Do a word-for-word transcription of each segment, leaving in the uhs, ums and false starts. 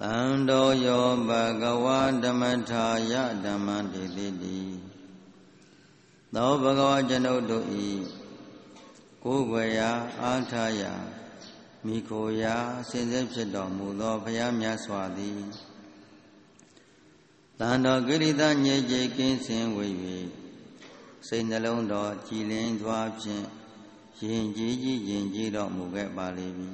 Tando yo bhagava dhammatthaya dhammantiti Tho bhagava janaudo i Kogwaya Althaya Mikoya Sinse Phit Tor Mu Tho Bhuya Myat Swa Thi Tando Kirita Nye Je Kin Sin Wei Yue Siat Nalong Tor Ji Lin Thwa Phint Yin Ji Ji Yin Ji Tor Mu Ke Pa Le Bi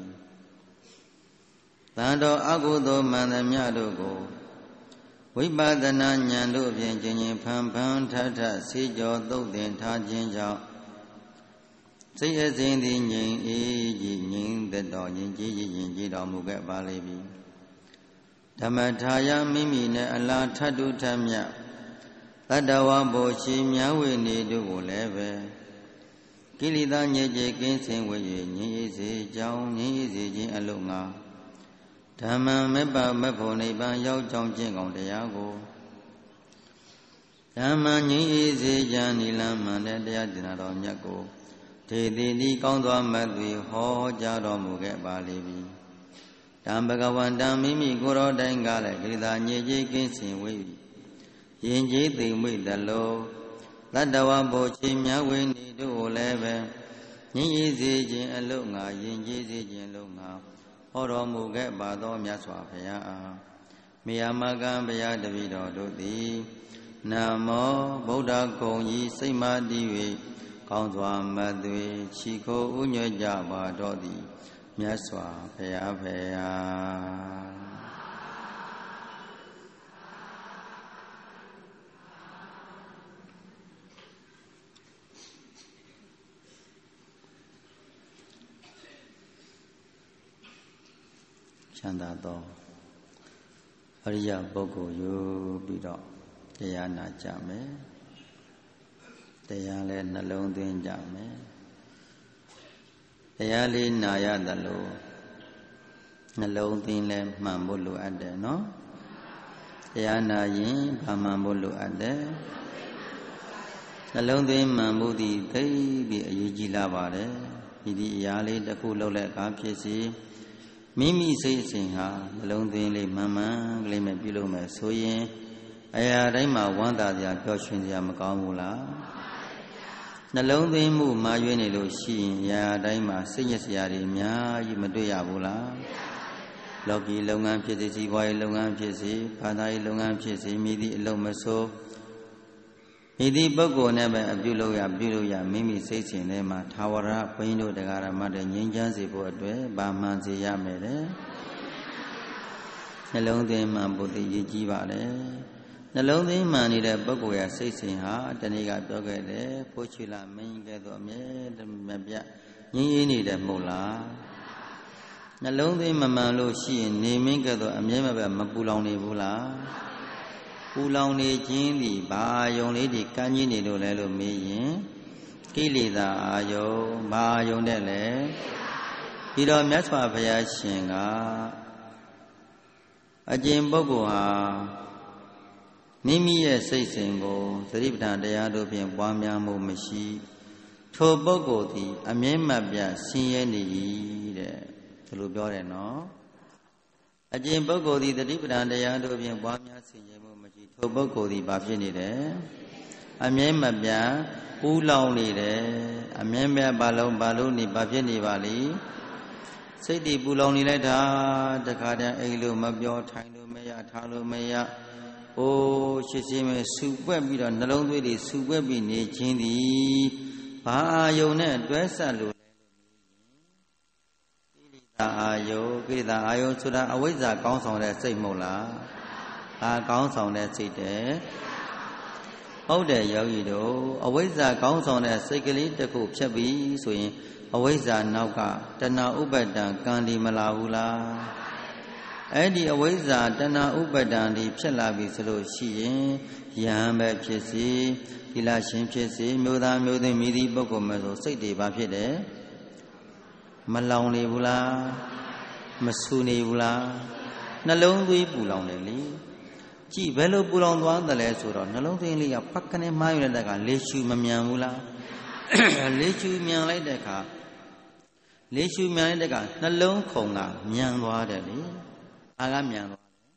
Tando Akutho Mandamya Do Ko Vipadana Nyan Do Phint Jin Jin Phan Phan That That Se Jo Thot Tin Tha Chin Jaut Siat A Sin Thi Ngin E Ji Ngin That Tor Yin Ji Ji Yin Ji Tor Mu Ke Pa Le Bi Dhammathaya Mimi Ne Ala Thattu Thatmya Tattva Bo Shi Mya Wei Ni Do Ko Le Be Kilita Nye Je Kin Sin Wei Yue Ngin Yi Se Jaung Ngin Yi Se Chin A Lok Nga Dhamma Meppa Mepho Nibbān Yauk Jaung Chin Kaung Taya Ko Dhamma Ngin Yi Se Chan Nilan Man De Taya Dina Tor Myat Ko Te Thi Ni Kaung Thwa Mat Thwe Ho Ja Tor Mu Ke Pa Le Bi Tam Bhagavan Tam Mimi Ko Ro Taing Ka Le Kilita Nye Je Kin Sin Wei Yin Je Thi Wei That Lo Tattva Bo Shi Mya Wei Ni Do Ko Le Be Ngin Yi Se Chin A Lok Nga Yin Je Se Chin A Lok Nga Ho Tor Mu Ke Pa Tho Myat Swa Bhuya A Miyamaka Bhuya Tapi Tor Do Thi Namo Buddha Gong Yi Siat Ma Ti Yue Kaung Thwa Mat Thwe Chi Kho U Nyue Ja Pa Tor Thi Myat Swa Bhuya Bhuya Chanda Tho Ariya Puggol Yu Pi Tor Taya Na Ja Me Taya Le Nalong Thwin Ja Me Taya Le Na Ya That Lo Nalong Thwin Le Mman Phot Lo Atတယ်နော်Taya Na Yin Bha Mman Phot Lo Atတယ်Nalong Thwin Mman Phot Thi Thiပ်Pi Aရေးကြီးလာပါတယ်ဒီဒီအရာလေးတစ်ခုလုပ်တဲ့အခါဖြစ်စီမိမိစိတ်အစဉ်ဟာနှလုံးသွင်းလေးမှန်မှန်ကလေးမဲ့ပြုလုပ်မယ်ဆိုရင်အရာတိုင်းမှာဝမ်းသာစရာပျော်ရွှင်စရာမကောင်းဘူးလားနှလုံးသွင်းမှုမှာရွေးနေလို့ရှိရင်အရာတိုင်းမှာစိတ်ညစ်စရာတွေအများကြီးမတွေ့ရဘူးလားလောကီလုပ်ငန်းဖြစ်စေစီးပွားရေးလုပ်ငန်းဖြစ်စေဘာသာရေးလုပ်ငန်းဖြစ်စေမိသည့်အလုပ်မဆိုမိသည့်ပုဂ္ဂိုလ်နဲ့ပဲအပြုလုပ်ရပြုလုပ်ရမိမိစိတ်စဉ်ထဲမှာသာဝရဘုန်းကြီးတို့တရားဓမ္မတွေငြိမ်းချမ်းစေဖို့အတွက်ဗာမှန်စေရမယ်လေနှလုံးသွင်းမှန်ဖို့တည်ရည်ကြီးပါလေနှလုံးသွင်းမှန်နေတဲ့ပုဂ္ဂိုလ်ရဲ့စိတ်စဉ်ဟာတဏှိကပြောခဲ့တယ်ဖိုးချွေလာမင်းကဲ့သို့အမြဲမပြတ်ငြင်းရင်းနေတယ်မဟုတ်လားနှလုံးသွင်းမမှန်လို့ရှိရင်နေမင်းကဲ့သို့အမြဲမပြတ်မပူလောင်နေဘူးလားပူလောင်နေခြင်းသည်ဘာယုံလေးဒီကမ်းကြီးနေလို့လဲလို့မေးရင်ကိလေသာအာယုံဘာယုံတဲ့လဲပြီးတော့မြတ်စွာဘုရားရှင်ကအကျင့်ပုဂ္ဂိုလ်ဟာမိမိရဲ့စိတ်စဉ်ကိုသတိပဋ္ဌာန်တရားတို့ဖြင့်ပွားများမှုမရှိထိုပုဂ္ဂိုလ်သည်အမြဲမပြတ်ဆင်းရဲနေ၏တဲ့ဒီလိုပြောတယ်နော်အကျင့်ပုဂ္ဂိုလ်သည်သတိပဋ္ဌာန်တရားတို့ဖြင့်ပွားများဆင်းရဲမှုမရှိထိုပုဂ္ဂိုလ်သည်ဘာဖြစ်နေတယ်အမြဲမပြတ်ပူလောင်နေတယ်အမြဲမပြတ်ဘာလုံးဘာလို့နေဘာဖြစ်နေပါလိစိတ်တည်ပူလောင်နေလိုက်တာတခါတည်းအိမ်လို့မပြောထိုင်လို့မရထားလို့မရအိုးရှစ်ရှင်းမဲ့စူပွက်ပြီးတော့နှလုံးသွေးတွေစူပွက်ပြီးနေခြင်းသည်ဘာအာယုံနဲ့တွဲဆက်လို့လဲလို့ကိလေသာအာယုကိလေသာအာယုဆိုတာအဝိဇ္ဇာကောင်းဆောင်တဲ့စိတ်မဟုတ်လားအာကောင်းဆောင်တဲ့စိတ်တဲ့ဟုတ်တယ်ယောဂီတို့အဝိဇ္ဇာကောင်းဆောင်တဲ့စိတ်ကလေးတစ်ခုဖြတ်ပြီးဆိုရင်အဝိဇ္ဇာနောက်ကတဏှာဥပ္ပတ္တံကံဒီမလာဘူးလားအဲ့ဒီအဝိဇ္ဇာတဏှာဥပ္ပတ္တံဒီဖြစ်လာပြီဆိုလို့ရှိရင်ယဟန်ပဲဖြစ်စီသီလရှင်ဖြစ်စီမျိုးသားမျိုးသမီးမိသည့်ပုဂ္ဂိုလ်မျိုးဆိုစိတ်တွေဘာဖြစ်တယ်မလောင်နေဘူးလားမဆူနေဘူးလားနှလုံးသွေးပူလောင်တယ်လေကြည့်ဘယ်လိုပူလောင်သွားတယ်လဲဆိုတော့နှလုံးသွေးလေးကဖက်ကနေမှားရတဲ့ကလေရှူမမြန်ဘူးလားလေရှူမြန်လိုက်တဲ့အခါလေရှူမြန်လိုက်တဲ့ကနှလုံးခုန်ကမြန်သွားတယ်လေအားကမြန်သွားတယ်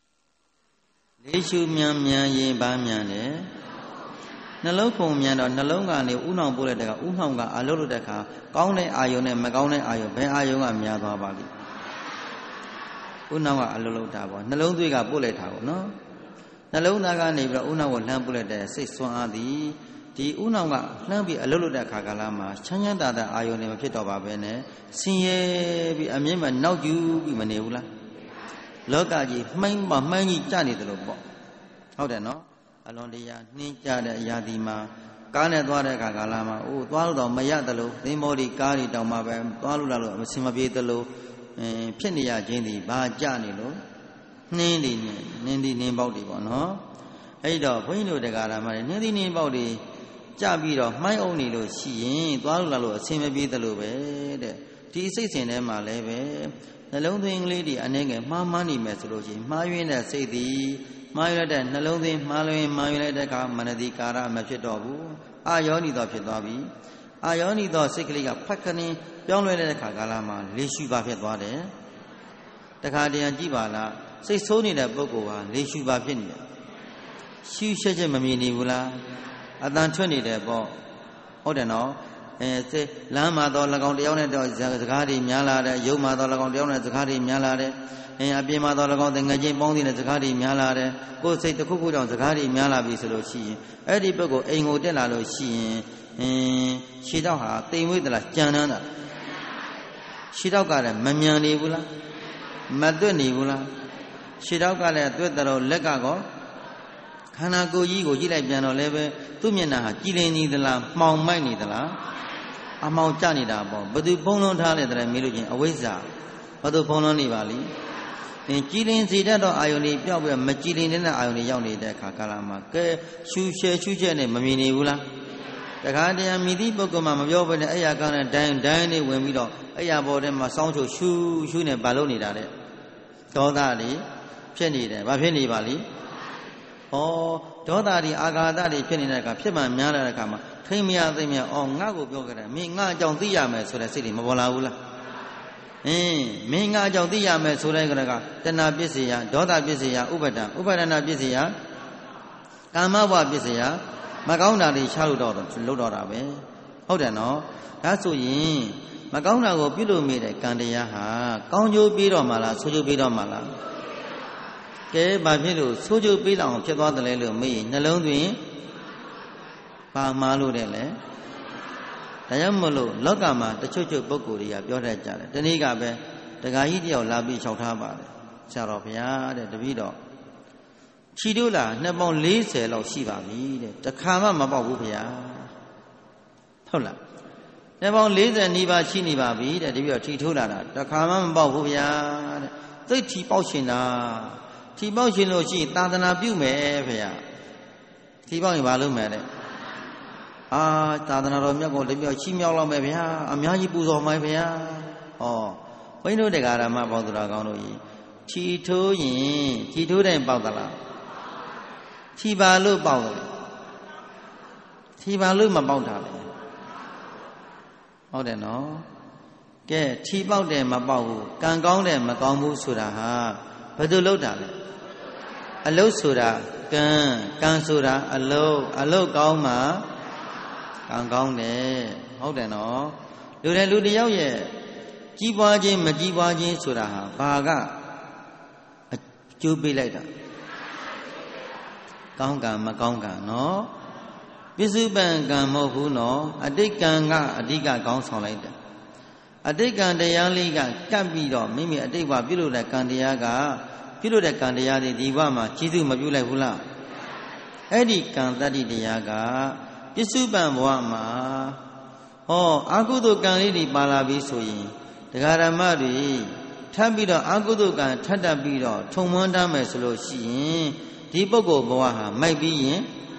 လေးရှုမြန်မြန်ရင်ဘာမြန်လဲနှလုံးခုန်မြန်တော့နှလုံးကနေဥနှောင်ပို့လိုက်တဲ့ကဥနှောင်ကအလုပ်လုပ်တဲ့ခါကောင်းတဲ့အာယုံနဲ့မကောင်းတဲ့အာယုံဘယ်အာယုံကများသွားပါလိဥနှောင်ကအလုပ်လုပ်တာပေါ့နှလုံးသွေးကပို့လိုက်တာပေါ့နော်နှလုံးသားကနေပြီးတော့ဥနှောင်ကိုလှမ်းပို့လိုက်တဲ့စိတ်ဆွမ်းအားသည်ဒီဥနှောင်ကလှမ်းပြီးအလုပ်လုပ်တဲ့ခါကလာမှာချမ်းချမ်းသာသာအာယုံနဲ့မဖြစ်တော့ပါပဲနဲ့ဆင်းရဲပြီးအမြင့်မနောက်ကျူးပြီးမနေဘူးလားလောကကြီးမှိုင်းမမှိုင်းကြီးကြနေတယ်လို့ပေါ့ဟုတ်တယ်နော်အလွန်တရာနှင်းကြတဲ့အရာဒီမှာကားနဲ့သွားတဲ့အခါကာလမှာအိုးသွားလို့တော့မရတယ်လို့သင်္ဘောဒီကားတွေတောင်မှပဲသွားလို့လာလို့မစင်မပြေတယ်လို့အင်းဖြစ်နေရခြင်းဒီဘာကြနေလို့နှင်းဒီနဲ့နှင်းဒီနှင်းပေါက်တွေပေါ့နော်အဲ့တော့ဘုန်းကြီးတို့တရားဓမ္မတွေနှင်းဒီနှင်းပေါက်တွေကြပြီးတော့မှိုင်းအောင်နေလို့ရှိရင်သွားလို့လာလို့အစင်မပြေတယ်လို့ပဲတဲ့ဒီစိတ်စဉ်ထဲမှာလည်းပဲနှလုံးသွင်းကလေးတွေအနေငယ်မှားမှန်းနေမယ်ဆိုလို့ရှိရင်မှားယွင်းတဲ့စိတ်သည်မှားရတဲ့နှလုံးသွင်းမှားလွင်မှားရတဲ့အခါမနတိကာရမဖြစ်တော့ဘူးအာယောနိသောဖြစ်သွားပြီအာယောနိသောစိတ်ကလေးကဖတ်ခနင်းပြောင်းလဲတဲ့အခါကာလမှာလေးရှုပါဖြစ်သွားတယ်တခါတရံကြည့်ပါလားစိတ်ဆိုးနေတဲ့ပုဂ္ဂိုလ်ဟာလေးရှုပါဖြစ်နေတယ်ရှုချက်ချက်မမြင်နေဘူးလားအတန်ထွက်နေတယ်ပေါ့ဟုတ်တယ်နော်အဲစိတ်လမ်းမှာတော့၎င်းတယောက်နဲ့တော့စကားတွေများလာတယ်ရုပ်မှာတော့၎င်းတယောက်နဲ့စကားတွေများလာတယ်အင်းအပြင်မှာတော့၎င်းတငယ်ချင်းပေါင်းတဲ့စကားတွေများလာတယ်ကိုယ်စိတ်တစ်ခုခုကြောင့်စကားတွေများလာပြီဆိုလို့ရှိရင်အဲ့ဒီပုဂ္ဂိုလ်အိမ်ကိုတက်လာလို့ရှိရင်အင်းခြေထောက်ဟာတိမ်မွေးသလားကြံတန်းတာခြေထောက်ကလည်းမမြန်နေဘူးလားမသွက်နေဘူးလားခြေထောက်ကလည်းသွက်တော်လက်ကကောခန္ဓာကိုယ်ကြီးကိုကြည့်လိုက်ပြန်တော့လည်းပဲသူ့မျက်နှာဟာကြည်လင်နေသလားမှောင်မိုက်နေသလားအမှောင်ကျနေတာပေါ့ဘသူဖုံးလွှမ်းထားလဲတဲ့မေးလို့ချင်းအဝိဇ္ဇာဘသူဖုံးလွှမ်းနေပါလိအင်းကြည်လင်စေတတ်သောအာယုန်တွေပျောက်ပြီးမကြည်လင်တဲ့အာယုန်တွေရောက်နေတဲ့အခါကာလမှာကဲရှူရှဲရှူချက်နဲ့မမြင်နေဘူးလားတခါတည်းမိသည့်ပုဂ္ဂိုလ်မှမပြောဘဲနဲ့အဲ့ရကောင်းတဲ့ဒိုင်းဒိုင်းလေးဝင်ပြီးတော့အဲ့ရပေါ်ထဲမှာစောင်းချိုရှူရှူနဲ့ဘာလို့နေတာလဲဒေါသတွေဖြစ်နေတယ်ဘာဖြစ်နေပါလိဩဒေါသတွေအာဃာတတွေဖြစ်နေတဲ့အခါဖြစ်မှများလာတဲ့အခါမှာထိမရသိမရအော်ငါ့ကိုပြောကြတယ်မင်းငါအကြောင်းသိရမယ်ဆိုတဲ့စိတ်တွေမပေါ်လာဘူးလားအင်းမင်းငါအကြောင်းသိရမယ်ဆိုတဲ့ကတည်းကတဏှာပစ္စယဒေါသပစ္စယဥပါဒံဥပါဒနာပစ္စယကာမဘဝပစ္စယမကောင်းတာတွေချလို့တော့လို့တော့တာပဲဟုတ်တယ်နော်ဒါဆိုရင်မကောင်းတာကိုပြုလို့မိတဲ့ကံတရားဟာကောင်းကျိုးပေးတော့မှလားဆိုးကျိုးပေးတော့မှလားကဲဘာဖြစ်လို့ဆိုးကျိုးပေးလောက်အောင်ဖြစ်သွားတယ်လဲလို့မေးရင်နှလုံးသွင်းပါမားလို့တဲ့လေဒါကြောင့်မလို့လောကမှာတချို့ချို့ပုဂ္ဂိုလ်တွေကပြောတတ်ကြတယ်ဒီနေ့ကပဲတခါကြီးတယောက်လာပြီးလျှောက်ထားပါတယ်ဆရာတော်ဘုရားတဲ့တပည့်တော်ခြိတို့လားနှစ်ပေါင်း၄၀လောက်ရှိပါပြီတဲ့တခါမှမပေါက်ဘူးဘုရားဟုတ်လားနှစ်ပေါင်း၄၀နီးပါးရှိနေပါပြီတဲ့တပည့်တော်ခြိထိုးလာတာတခါမှမပေါက်ဘူးဘုရားတဲ့သိတ်ခြိပေါက်ရှင်တာခြိပေါက်ရှင်လို့ရှိရင်သာသနာပြုမယ်ဘုရားခြိပေါက်ရင်ဘာလုပ်မယ်လဲအာသာသနာတော်မြတ်ကိုတပြည့်ချီးမြှောက်လောက်မယ်ဗျာအများကြီးပူဇော်မယ်ဗျာဩဘုန်းကြီးတို့တရားဓမ္မပေါင်းသူတော်ကောင်းတို့ကြီးခြိထိုးရင်ခြိထိုးတိုင်းပေါက်သလားခြိပါလို့ပေါက်တယ်ခြိပါလို့မပေါက်တာလေဟုတ်တယ်နော်ကဲခြိပေါက်တယ်မပေါက်ဘူးကံကောင်းတယ်မကောင်းဘူးဆိုတာဟာဘယ်သူလုပ်တာလဲအလုတ်ဆိုတာကံကံဆိုတာအလုတ်အလုတ်ကောင်းမှကံကောင်းတယ်ဟုတ်တယ်နော်လူတဲ့လူတယောက်ရဲ့ကြီးပွားခြင်းမကြီးပွားခြင်းဆိုတာဟာဘာကအကျိုးပေးလိုက်တာကောင်းကံမကောင်းကံနော်ပစ္စုပန်ကံမဟုတ်ဘူးနော်အတိတ်ကံကအဓိကကောင်းဆောင်လိုက်တယ်အတိတ်ကံတရားလေးကကပ်ပြီးတော့မိမိအတိတ်ဘဝပြုလုပ်တဲ့ကံတရားကပြုလုပ်တဲ့ကံတရားတွေဒီဘဝမှာကျေးဇူးမပြုလိုက်ဘူးလားအဲ့ဒီကံတတ္တိတရားကပစ္စုပန်ဘဝမှာဟောအာဟုတုကံလေးတွေပါလာပြီဆိုရင်တရားဓမ္မတွေထပ်ပြီးတော့အာဟုတုကံထပ်တက်ပြီးတော့ထုံမွန်းတတ်မယ်ဆိုလို့ရှိရင်ဒီပုဂ္ဂိုလ်ဘဝဟာမိုက်ပြီးရင်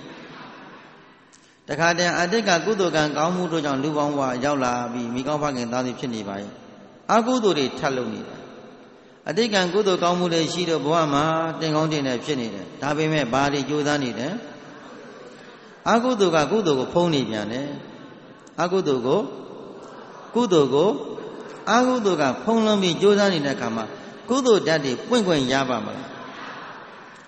တခါတည်းအတိတ်ကကုသိုလ်ကံကောင်းမှုတို့ကြောင့်လူပေါင်းဘဝရောက်လာပြီးမိကောင်းဖခင်သားသမီးဖြစ်နေပါရဲ့အာဟုတုတွေထပ်လုပ်နေတာအတိတ်ကံကုသိုလ်ကောင်းမှုတွေရှိတော့ဘဝမှာတင်ကောင်းတင်နေဖြစ်နေတယ်ဒါပေမဲ့ဘာတွေကြိုးစားနေတယ်အကုသိုလ်ကကုသိုလ်ကိုဖုံးနေပြန်တယ်အကုသိုလ်ကိုကုသိုလ်ကိုအကုသိုလ်ကဖုံးလွှမ်းပြီးကြိုးစားနေတဲ့အခါမှာကုသိုလ်ဓာတ်တွေပွင့်ခွင့်ရပါမလားကု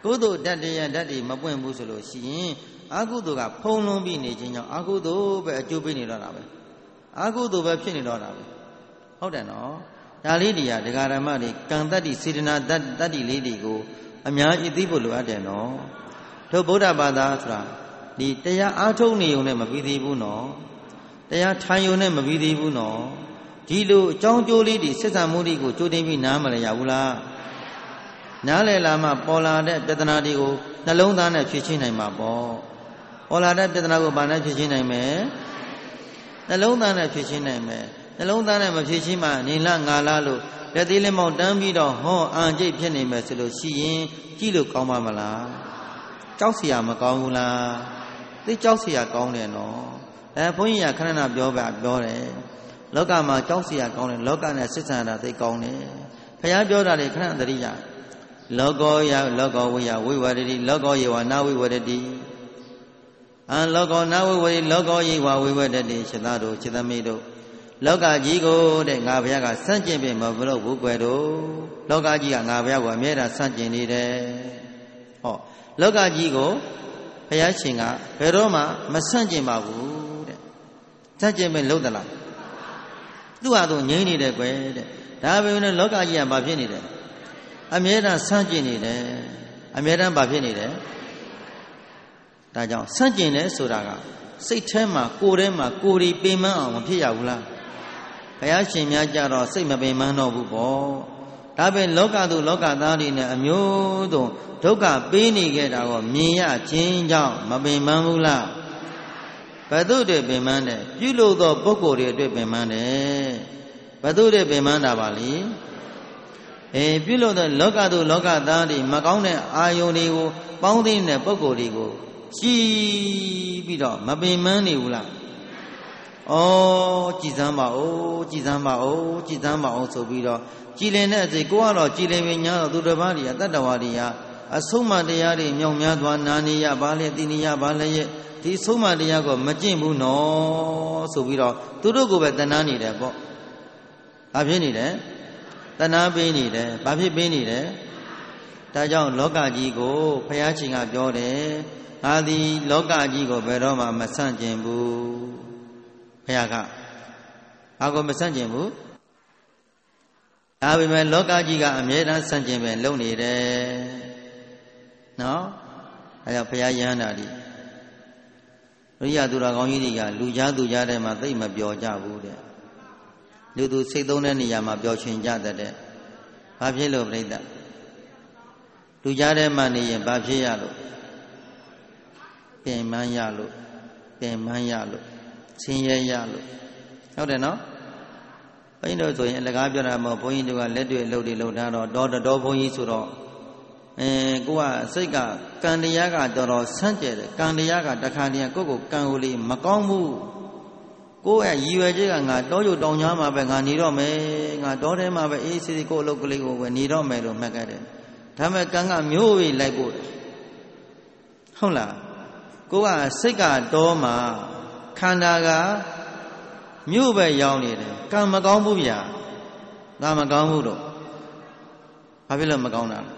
ကုသိုလ်ဓာတ်တရားဓာတ်တွေမပွင့်ဘူးဆိုလို့ရှိရင်အကုသိုလ်ကဖုံးလွှမ်းပြီးနေခြင်းကြောင့်အကုသိုလ်ပဲအကျိုးပေးနေတော့တာပဲအကုသိုလ်ပဲဖြစ်နေတော့တာပဲဟုတ်တယ်နော်ဒါလေးတွေကဒကာရမတွေကံတတ္တိစေတနာတတ္တိလေးတွေကိုအများကြီးသိဖို့လိုအပ်တယ်နော်တို့ဗုဒ္ဓဘာသာဆိုတာဒီတရားအားထုတ်နေုံနဲ့မပြီးသေးဘူးနော်တရားထိုင်ုံနဲ့မပြီးသေးဘူးနော်ဒီလိုအကြောင်းကျိုးလေးတွေစစ်ဆံမှုတွေကိုကြိုတင်ပြီးနားမလည်ရဘူးလားနားလည်လာမှပေါ်လာတဲ့ပြဿနာတွေကိုနှလုံးသားနဲ့ဖြေရှင်းနိုင်မှာပေါ့ပေါ်လာတဲ့ပြဿနာကိုဘာနဲ့ဖြေရှင်းနိုင်မလဲနှလုံးသားနဲ့ဖြေရှင်းနိုင်မယ်နှလုံးသားနဲ့မဖြေရှင်းမှနေလားငါလားလို့လက်သေးလေးမောင်တန်းပြီးတော့ဟောအံကြိတ်ဖြစ်နေမယ်ဆိုလို့ရှိရင်ကြည့်လို့ကောင်းပါမလားကြောက်เสียမကောင်းဘူးလားသိကြောက်เสียကောင်းတယ်နော်အဲဘုန်းကြီးကခဏခဏပြောပါပြောတယ်လောကမှာကြောက်เสียကောင်းတယ်လောကနဲ့စစ်ဆံတာသိကောင်းတယ်ဘုရားပြောတာတွေခဏသတိရလောကောယလောကောဝိယဝိဝရတိလောကောယေဝနာဝိဝရတိအံလောကောနာဝိဝရတိလောကောယေဝဝိဝရတိရှသတို့ရှသမိတို့လောကကြီးကိုတဲ့ငါဘုရားကစန့်ကျင်ပြီမဘလို့ဘူးကွယ်တို့လောကကြီးကငါဘုရားကိုအမြဲတမ်းစန့်ကျင်နေတယ်ဟောလောကကြီးကိုဘုရားရှင်ကဘယ်တော့မှမစန့်ကျင်ပါဘူးတဲ့စန့်ကျင်ပြီလို့သလားသူ့ဟာသူငြိမ့်နေတယ်ကွယ်တဲ့ဒါပေမဲ့လောကကြီးကဘာဖြစ်နေတယ်အမြဲတမ်းဆန့်ကျင်နေတယ်အမြဲတမ်းဘာဖြစ်နေတယ်ဒါကြောင့်ဆန့်ကျင်တယ်ဆိုတာကစိတ်ထဲမှာကိုယ်ထဲမှာကိုယ်ဒီပင်ပန်းအောင်မဖြစ်ရဘူးလားဘုရားရှင်များကြတော့စိတ်မပင်ပန်းတော့ဘူးပေါ့ဒါပဲလောကသူလောကသားတွေနဲ့အမျိုးစုံဒုက္ခပေးနေခဲ့တာကိုမြင်ရခြင်းကြောင့်မပင်ပန်းဘူးလားဘယ်သူတွေပင်ပန်းတယ်ပြုလို့သောပုဂ္ဂိုလ်တွေအတွက်ပင်ပန်းတယ်ဘယ်သူတွေပင်ပန်းတာပါလဲအေးပြုလို့သောလောကသူလောကသားတွေမကောင်းတဲ့အာယုန်တွေကိုပေါင်းသိတဲ့ပုဂ္ဂိုလ်တွေကိုကြည်ပြီးတော့မပင်ပန်းနေဘူးလားဩကြည်စမ်းပါဦးကြည်စမ်းပါဦးကြည်စမ်းပါဦးဆိုပြီးတော့ကြည်လင်တဲ့အစိကိုကတော့ကြည်လင်ပင်ညာတော့သူတစ်ပါးတွေကတတ္တဝါတွေကအဆုံးမတရားတွေမြောင်များသွားနာနေရပါလေတိနေရပါလေရဲ့ဒီဆုံးမတရားကိုမကျင့်ဘူးနော်ဆိုပြီးတော့သူတို့ကိုပဲတဏှာနေတယ်ပေါ့ဘာဖြစ်နေတယ်တဏှာပေးနေတယ်ဘာဖြစ်ပေးနေတယ်ဒါကြောင့်လောကကြီးကိုဘုရားရှင်ကပြောတယ်ငါသည်လောကကြီးကိုဘယ်တော့မှမဆန့်ကျင်ဘူးဘုရားကဘာကိုမဆန့်ကျင်ဘူးဒါပေမဲ့လောကကြီးကအမြဲတမ်းဆန့်ကျင်ပဲလုပ်နေတယ်နော်အဲကြောင့်ဘုရားယဟန္တာဒီရိယသူတော်ကောင်းကြီးတွေကလူကြားသူကြားထဲမှာသိမပြောကြဘူးတဲ့လူသူစိတ်သုံးတဲ့နေရာမှာပြောချင်ကြတဲ့ဘာဖြစ်လို့ပြိဿလူကြားထဲမှာနေရင်ဘာဖြစ်ရလို့ပင်ပန်းရလို့ပင်ပန်းရလို့ဆင်းရဲရလို့ဟုတ်တယ်နော်ဘုန်းကြီးတို့ဆိုရင်အလကားပြောတာမဟုတ်ဘုန်းကြီးတို့ကလက်တွေ့အလုပ်တွေလုပ်ထားတော့တော်တော်ဘုန်းကြီးဆိုတော့အဲကိုကစိတ်ကကံတရားကတော်တော်ဆန့်ကျဲတယ်ကံတရားကတခါတည်းကိုယ့်ကိုကံကိုလေးမကောင်းဘူးကိုယ့်ရဲ့ရည်ရွယ်ချက်ကငါတောကျတောင်ကြားမှာပဲငါနေတော့မယ်ငါတောထဲမှာပဲအေးဆေးဆေးကိုယ့်အလုပ်ကလေးကိုပဲနေတော့မယ်လို့မှတ်ခဲ့တယ်ဒါမဲ့ကံကမျိုးဝေးလိုက်ဖို့ဟုတ်လားကိုကစိတ်ကတောမှာခန္ဓာကမြို့ပဲရောက်နေတယ်ကံမကောင်းဘူးဗျာငါမကောင်းဘူးတော့ဘာဖြစ်လို့မကောင်းတာလဲ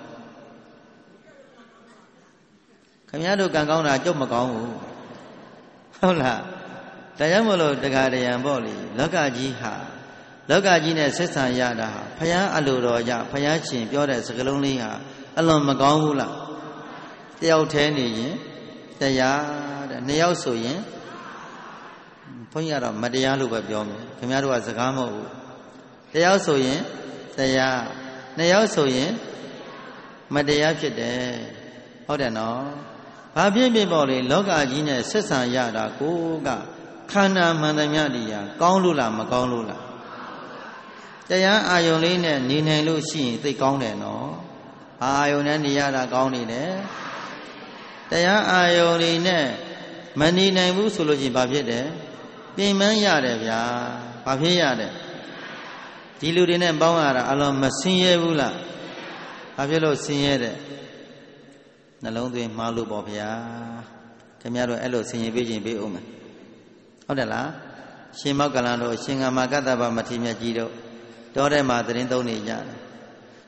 ခင်ဗျားတို့ကံကောင်းတာကြုတ်မကောင်းဘူးဟုတ်လားဒါကြောင့်မလို့တရားတရားပေါ့လေလောကကြီးဟာလောကကြီးနဲ့ဆက်ဆံရတာဟာဘုရားအလိုတော်ကြဘုရားရှင်ပြောတဲ့စကားလုံးလေးဟာအလွန်မကောင်းဘူးလားတယောက်တည်းနေရင်တရားတဲ့နှစ်ယောက်ဆိုရင်ဘုန်းကြီးကတော့မတရားလို့ပဲပြောမယ်ခင်ဗျားတို့ကစကားမဟုတ်ဘူးတယောက်ဆိုရင်တရားနှစ်ယောက်ဆိုရင်မတရားဖြစ်တယ်ဟုတ်တယ်နော်ဘာဖြစ်ဖြစ်ပေါ့လေလောကကြီးနဲ့ဆက်ဆံရတာကိုကခန္ဓာမှန်သမျှတရားကောင်းလို့လားမကောင်းလို့လားတရားအာယုံလေးနဲ့နေနိုင်လို့ရှိရင်သိကောင်းတယ်နော်အာယုံနဲ့နေရတာကောင်းနေတယ်တရားအာယုံလေးနဲ့မနေနိုင်ဘူးဆိုလို့ရှိရင်ဘာဖြစ်တယ်ပြင်ပန်းရတယ်ဗျာဘာဖြစ်ရတယ်ဒီလူတွေနဲ့ပေါင်းရတာအလုံးမဆင်းရဲဘူးလားဘာဖြစ်လို့ဆင်းရဲတဲ့နှလုံးသွင်းမှားလို့ပေါ့ဗျာခင်ဗျားတို့အဲ့လိုဆင်ရင်ပေးခြင်းပေးဦးမယ်ဟုတ်တယ်လားရှင်မောက္ကလန်တို့ရှင်ဂမကတ္တဗမထေရမြတ်ကြီးတို့တောထဲမှာသတင်းသုံးနေကြတယ်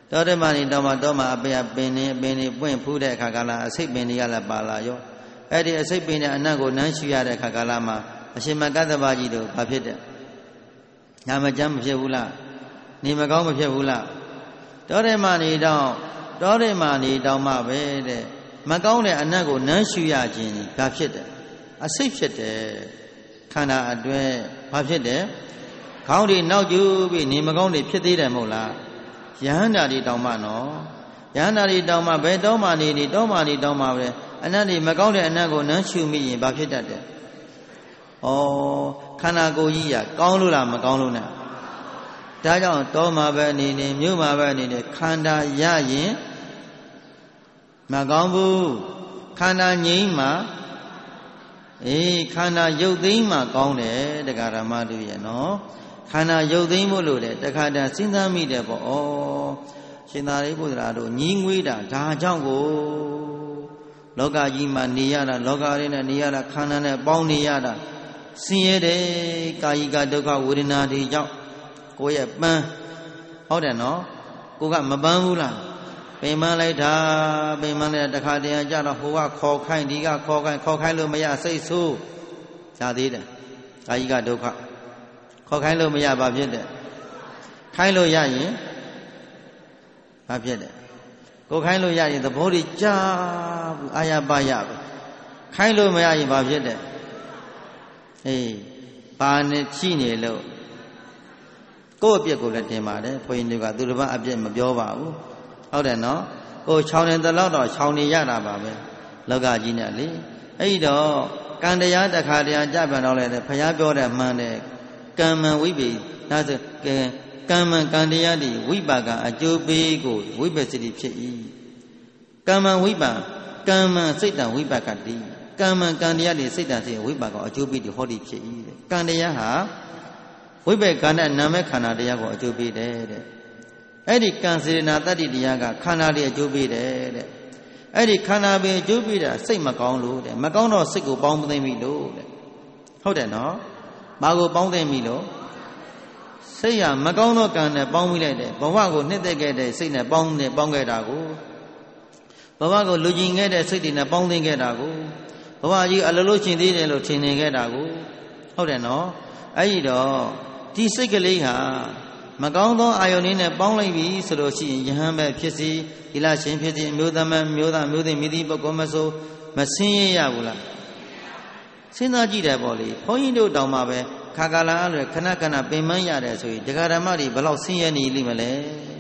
တောထဲမှာနေတောမှာတောမှာအပင်ပင်နေအပင်နေပွင့်ဖူးတဲ့အခါကလာအစိတ်ပင်တွေကလည်းပါလာရောအဲ့ဒီအစိတ်ပင်နဲ့အနတ်ကိုနမ်းရှူရတဲ့အခါကလာမှာအရှင်မကတ္တဗကြီးတို့ဘာဖြစ်တဲ့ညာမကြမ်းမဖြစ်ဘူးလားနေမကောင်းမဖြစ်ဘူးလားတောထဲမှာနေတော့တောထဲမှာနေတော့မှပဲတဲ့မကောင်းတဲ့အနတ်ကိုနမ်းရှူရခြင်းဘာဖြစ်တယ်အစိတ်ဖြစ်တယ်ခန္ဓာအတွဲဘာဖြစ်တယ်ခေါင်းတွေနောက်ကျပြီးနေမကောင်းတွေဖြစ်သေးတယ်မဟုတ်လားယဟန္တာတွေတောင်းမှနော်ယဟန္တာတွေတောင်းမှဘယ်တောင်းမှနေနေတောင်းမှနေတောင်းမှပဲအနတ်တွေမကောင်းတဲ့အနတ်ကိုနမ်းရှူမိရင်ဘာဖြစ်တတ်တယ်ဩခန္ဓာကိုယ်ကြီးကကောင်းလို့လားမကောင်းလို့နဲ့ဒါကြောင့်တောမှာပဲနေနေမြို့မှာပဲနေနေခန္ဓာရရင်မကောင်းဘူးခန္ဓာငြိမ်းမှာအေးခန္ဓာရုပ်သိမ်းမှကောင်းတယ်တရားဓမ္မတို့ရဲ့နော်ခန္ဓာရုပ်သိမ်းဖို့လို့လေတခါတည်းစဉ်းစားမိတယ်ပေါ့ဩရှင်သာရိပုတ္တရာတို့ညီးငွေးတာဒါကြောင့်ကိုလောကကြီးမှာနေရတာလောကရင်းနဲ့နေရတာခန္ဓာနဲ့ပေါင်းနေရတာဆင်းရဲတယ်ကာယကဒုက္ခဝေဒနာတွေကြောင့်ကိုယ့်ရဲ့ပန်းဟုတ်တယ်နော်ကိုကမပန်းဘူးလားပင်မလိုက်တာပင်မလိုက်တခါတည်းကြတော့ဟိုကခေါ်ခိုင်းဒီကခေါ်ခိုင်းခေါ်ခိုင်းလို့မရစိတ်ဆိုးဇာသေးတယ်ကာယကဒုက္ခခေါ်ခိုင်းလို့မရဘာဖြစ်တယ်ခိုင်းလို့ရရင်ဘာဖြစ်တယ်ကိုခိုင်းလို့ရရင်သဘောတွေကြားဘူးအာရပါရပဲခိုင်းလို့မရရင်ဘာဖြစ်တယ်အေးပါနဲ့ချိနေလို့ကိုယ့်အပြစ်ကိုလည်းတင်ပါတယ်ဘုန်းကြီးတွေကသူတစ်ပတ်အပြစ်မပြောပါဘူးဟုတ်တယ်နော်ကိုချောင်းနေတဲ့လောက်တော့ချောင်းနေရတာပါပဲလောကကြီးနဲ့လေအဲ့တော့ကံတရားတစ်ခါတည်းကြပြန်တော့လေဘုရားပြောတဲ့မှန်တယ်ကမ္မဝိပေဒါဆိုကမ္မကံတရားတွေဝိပါကအကျိုးပေးကိုဝိပစ္စတိဖြစ်၏ကမ္မဝိပါကမ္မစိတ်တံဝိပါကတိကမ္မကံတရားတွေစိတ်တံစိတ်ဝိပါကအကျိုးပေးတယ်ဟောဒီဖြစ်၏တဲ့ကံတရားဟာဝိပေကံနဲ့နာမခန္ဓာတရားကိုအကျိုးပေးတယ်တဲ့အဲ့ဒီကံစေနာတတ္တိတရားကခန္ဓာတွေအကျိုးပေးတယ်တဲ့အဲ့ဒီခန္ဓာပဲအကျိုးပေးတာစိတ်မကောင်းလို့တဲ့မကောင်းတော့စိတ်ကိုပေါင်းသိမ့်ပြီလို့တဲ့ဟုတ်တယ်နော်ဘာကိုပေါင်းသိမ့်ပြီလို့စိတ်ရမကောင်းသောကံနဲ့ပေါင်းမိလိုက်တယ်ဘဝကိုနှစ်သက်ခဲ့တဲ့စိတ်နဲ့ပေါင်းနဲ့ပေါင်းခဲ့တာကိုဘဝကိုလူကျင်ခဲ့တဲ့စိတ်တွေနဲ့ပေါင်းသိမ့်ခဲ့တာကိုဘဝကြီးအလိုလိုရှင်သေးတယ်လို့ထင်နေခဲ့တာကိုဟုတ်တယ်နော်အဲ့ဒီတော့ဒီစိတ်ကလေးဟာမကောင်းသောအာယုန်လေးနဲ့ပေါင်းလိုက်ပြီဆိုလို့ရှိရင်ယဟန်ပဲဖြစ်စီဒီလရှင်ဖြစ်စီမျိုးသမန်မျိုးသားမျိုးသိမိသည့်ပုဂ္ဂိုလ်မဆိုမဆင်းရဲရဘူးလားစဉ်းစားကြည့်တယ်ပေါ့လေဘုန်းကြီးတို့တောင်မှပဲခါကာလအဲ့လိုခဏခဏပင်ပန်းရတယ်ဆိုရင်တရားဓမ္မတွေဘယ်လောက်ဆင်းရဲနေလိမ့်မလဲ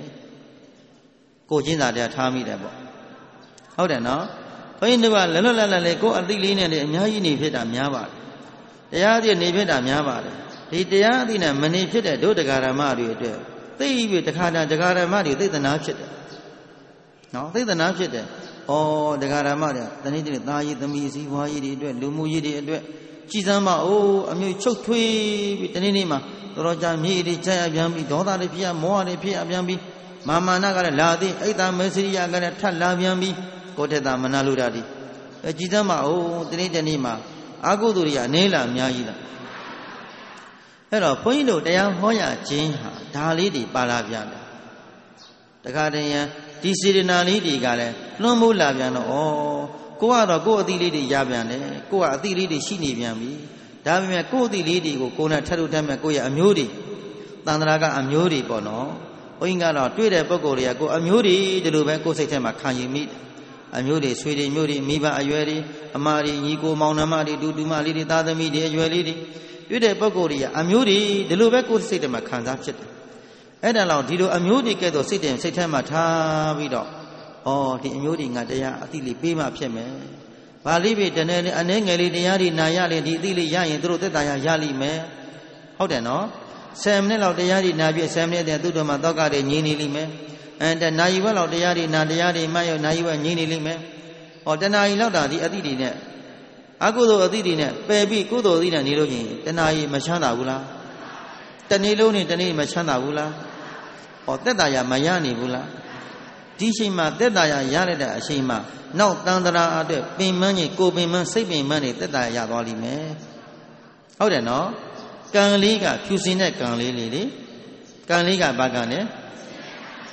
ကိုချင်းစာတရားထားမိတယ်ပေါ့ဟုတ်တယ်နော်ဘုန်းကြီးတို့ကလွတ်လွတ်လပ်လပ်လေးကိုယ်အသိလေးနဲ့လေအများကြီးနေဖြစ်တာများပါတယ်တရားအသိနေဖြစ်တာများပါတယ်ဒီတရားအသိနဲ့မနေဖြစ်တဲ့တို့တရားဓမ္မတွေအတွက်သိပြီးတခါတည်းတရားဓမ္မတွေသိသနာဖြစ်တယ်နော်သိသနာဖြစ်တယ်ဩတရားဓမ္မတွေတနေ့တနေ့သားရည်သမီးစီးပွားရေးတွေအတွက်လူမှုရေးတွေအတွက်ကြည်စမ်းမအိုးအမျိုးချုပ်ထွေးပြီးတနေ့နေ့မှာတော်တော်ကြာမြေတွေကြာရပြန်ပြီးဒေါသတွေဖြစ်ရမောဟတွေဖြစ်ရပြန်ပြီးမာမာနကလည်းလာသည်အိတ်သာမေစရိယကလည်းထပ်လာပြန်ပြီးကိုထက်တာမနာလူတာဒီအဲကြည်စမ်းမအိုးတနေ့တနေ့မှာအာဟုသူတွေကအနည်းလားအများကြီးလားအဲ့တော့ဘုန်းကြီးတို့တရားဟောရခြင်းဟာဒါလေးတွေပါလာပြန်တယ်တခါတည်းရန်ဒီစေတနာလေးတွေကလည်းလွှမ်းမိုးလာပြန်တော့ဩကိုကတော့ကိုယ့်အသီးလေးတွေရပြန်တယ်ကိုကအသီးလေးတွေရှိနေပြန်ပြီဒါပေမဲ့ကိုယ့်အသီးလေးတွေကိုကိုယ်နဲ့ထပ်ထုတ်တတ်မဲ့ကိုယ့်ရဲ့အမျိုးတွေတန်ត្រာကအမျိုးတွေပေါ့နော်ဘုန်းကြီးကတော့တွေ့တဲ့ပုံကိုယ်တွေကကိုယ်အမျိုးတွေဒီလိုပဲကိုယ်စိတ်ထဲမှာခံယူမိတယ်အမျိုးတွေဆွေတွေမျိုးတွေမိဘအရွယ်တွေအမတွေညီကိုမောင်နှမတွေဒူတူမလေးတွေသားသမီးတွေအရွယ်လေးတွေတွေ့တဲ့ပုံကိုယ်တွေကအမျိုးတွေဒီလိုပဲကိုယ်စိတ်ထဲမှာခံစားဖြစ်တယ်အဲ့ဒါလောက်ဒီလိုအမျိုးတွေကဲ့သို့စိတ်ထဲစိတ်ထဲမှာထားပြီးတော့ဩဒီအမျိုးတွေငါတရားအသိလေးပေးမှဖြစ်မယ်။ဘာလေးပဲတနေ့နဲ့အနေငယ်လေးတရားတွေနာရရင်ဒီအသိလေးရရင်သူတို့သက်သာရရလိမ့်မယ်။ဟုတ်တယ်နော်။ဆယ်မိနစ်လောက်တရားတွေနာပြည့်ဆယ်မိနစ်တည်းသူတို့မှတောက်ကတွေငြင်းနေလိမ့်မယ်။အဲတနာရီဝက်လောက်တရားတွေနာတရားတွေမှတ်ရနာရီဝက်ငြင်းနေလိမ့်မယ်။ဟောတနာရီလောက်တာဒီအသိတွေနဲ့အကုသိုလ်အသိတွေနဲ့ပယ်ပြီးကုသိုလ်အသိနဲ့နေလို့ရင်တနာရီမချမ်းသာဘူးလား။တနေ့လုံးနဲ့တနေ့မချမ်းသာဘူးလား။ဟောသက်သာရမရနိုင်ဘူးလား။ဒီချိန်မှာသက်သာရရရတဲ့အချိန်မှာနောက်တန်တရာအတွက်ပင်မန်းကြီးကိုပင်မန်းစိတ်ပင်မန်းတွေသက်သာရသွားလိမ့်မယ်ဟုတ်တယ်နော်ကံလေးကဖြူစင်တဲ့ကံလေးလေးလေကံလေးကဘာကံလဲ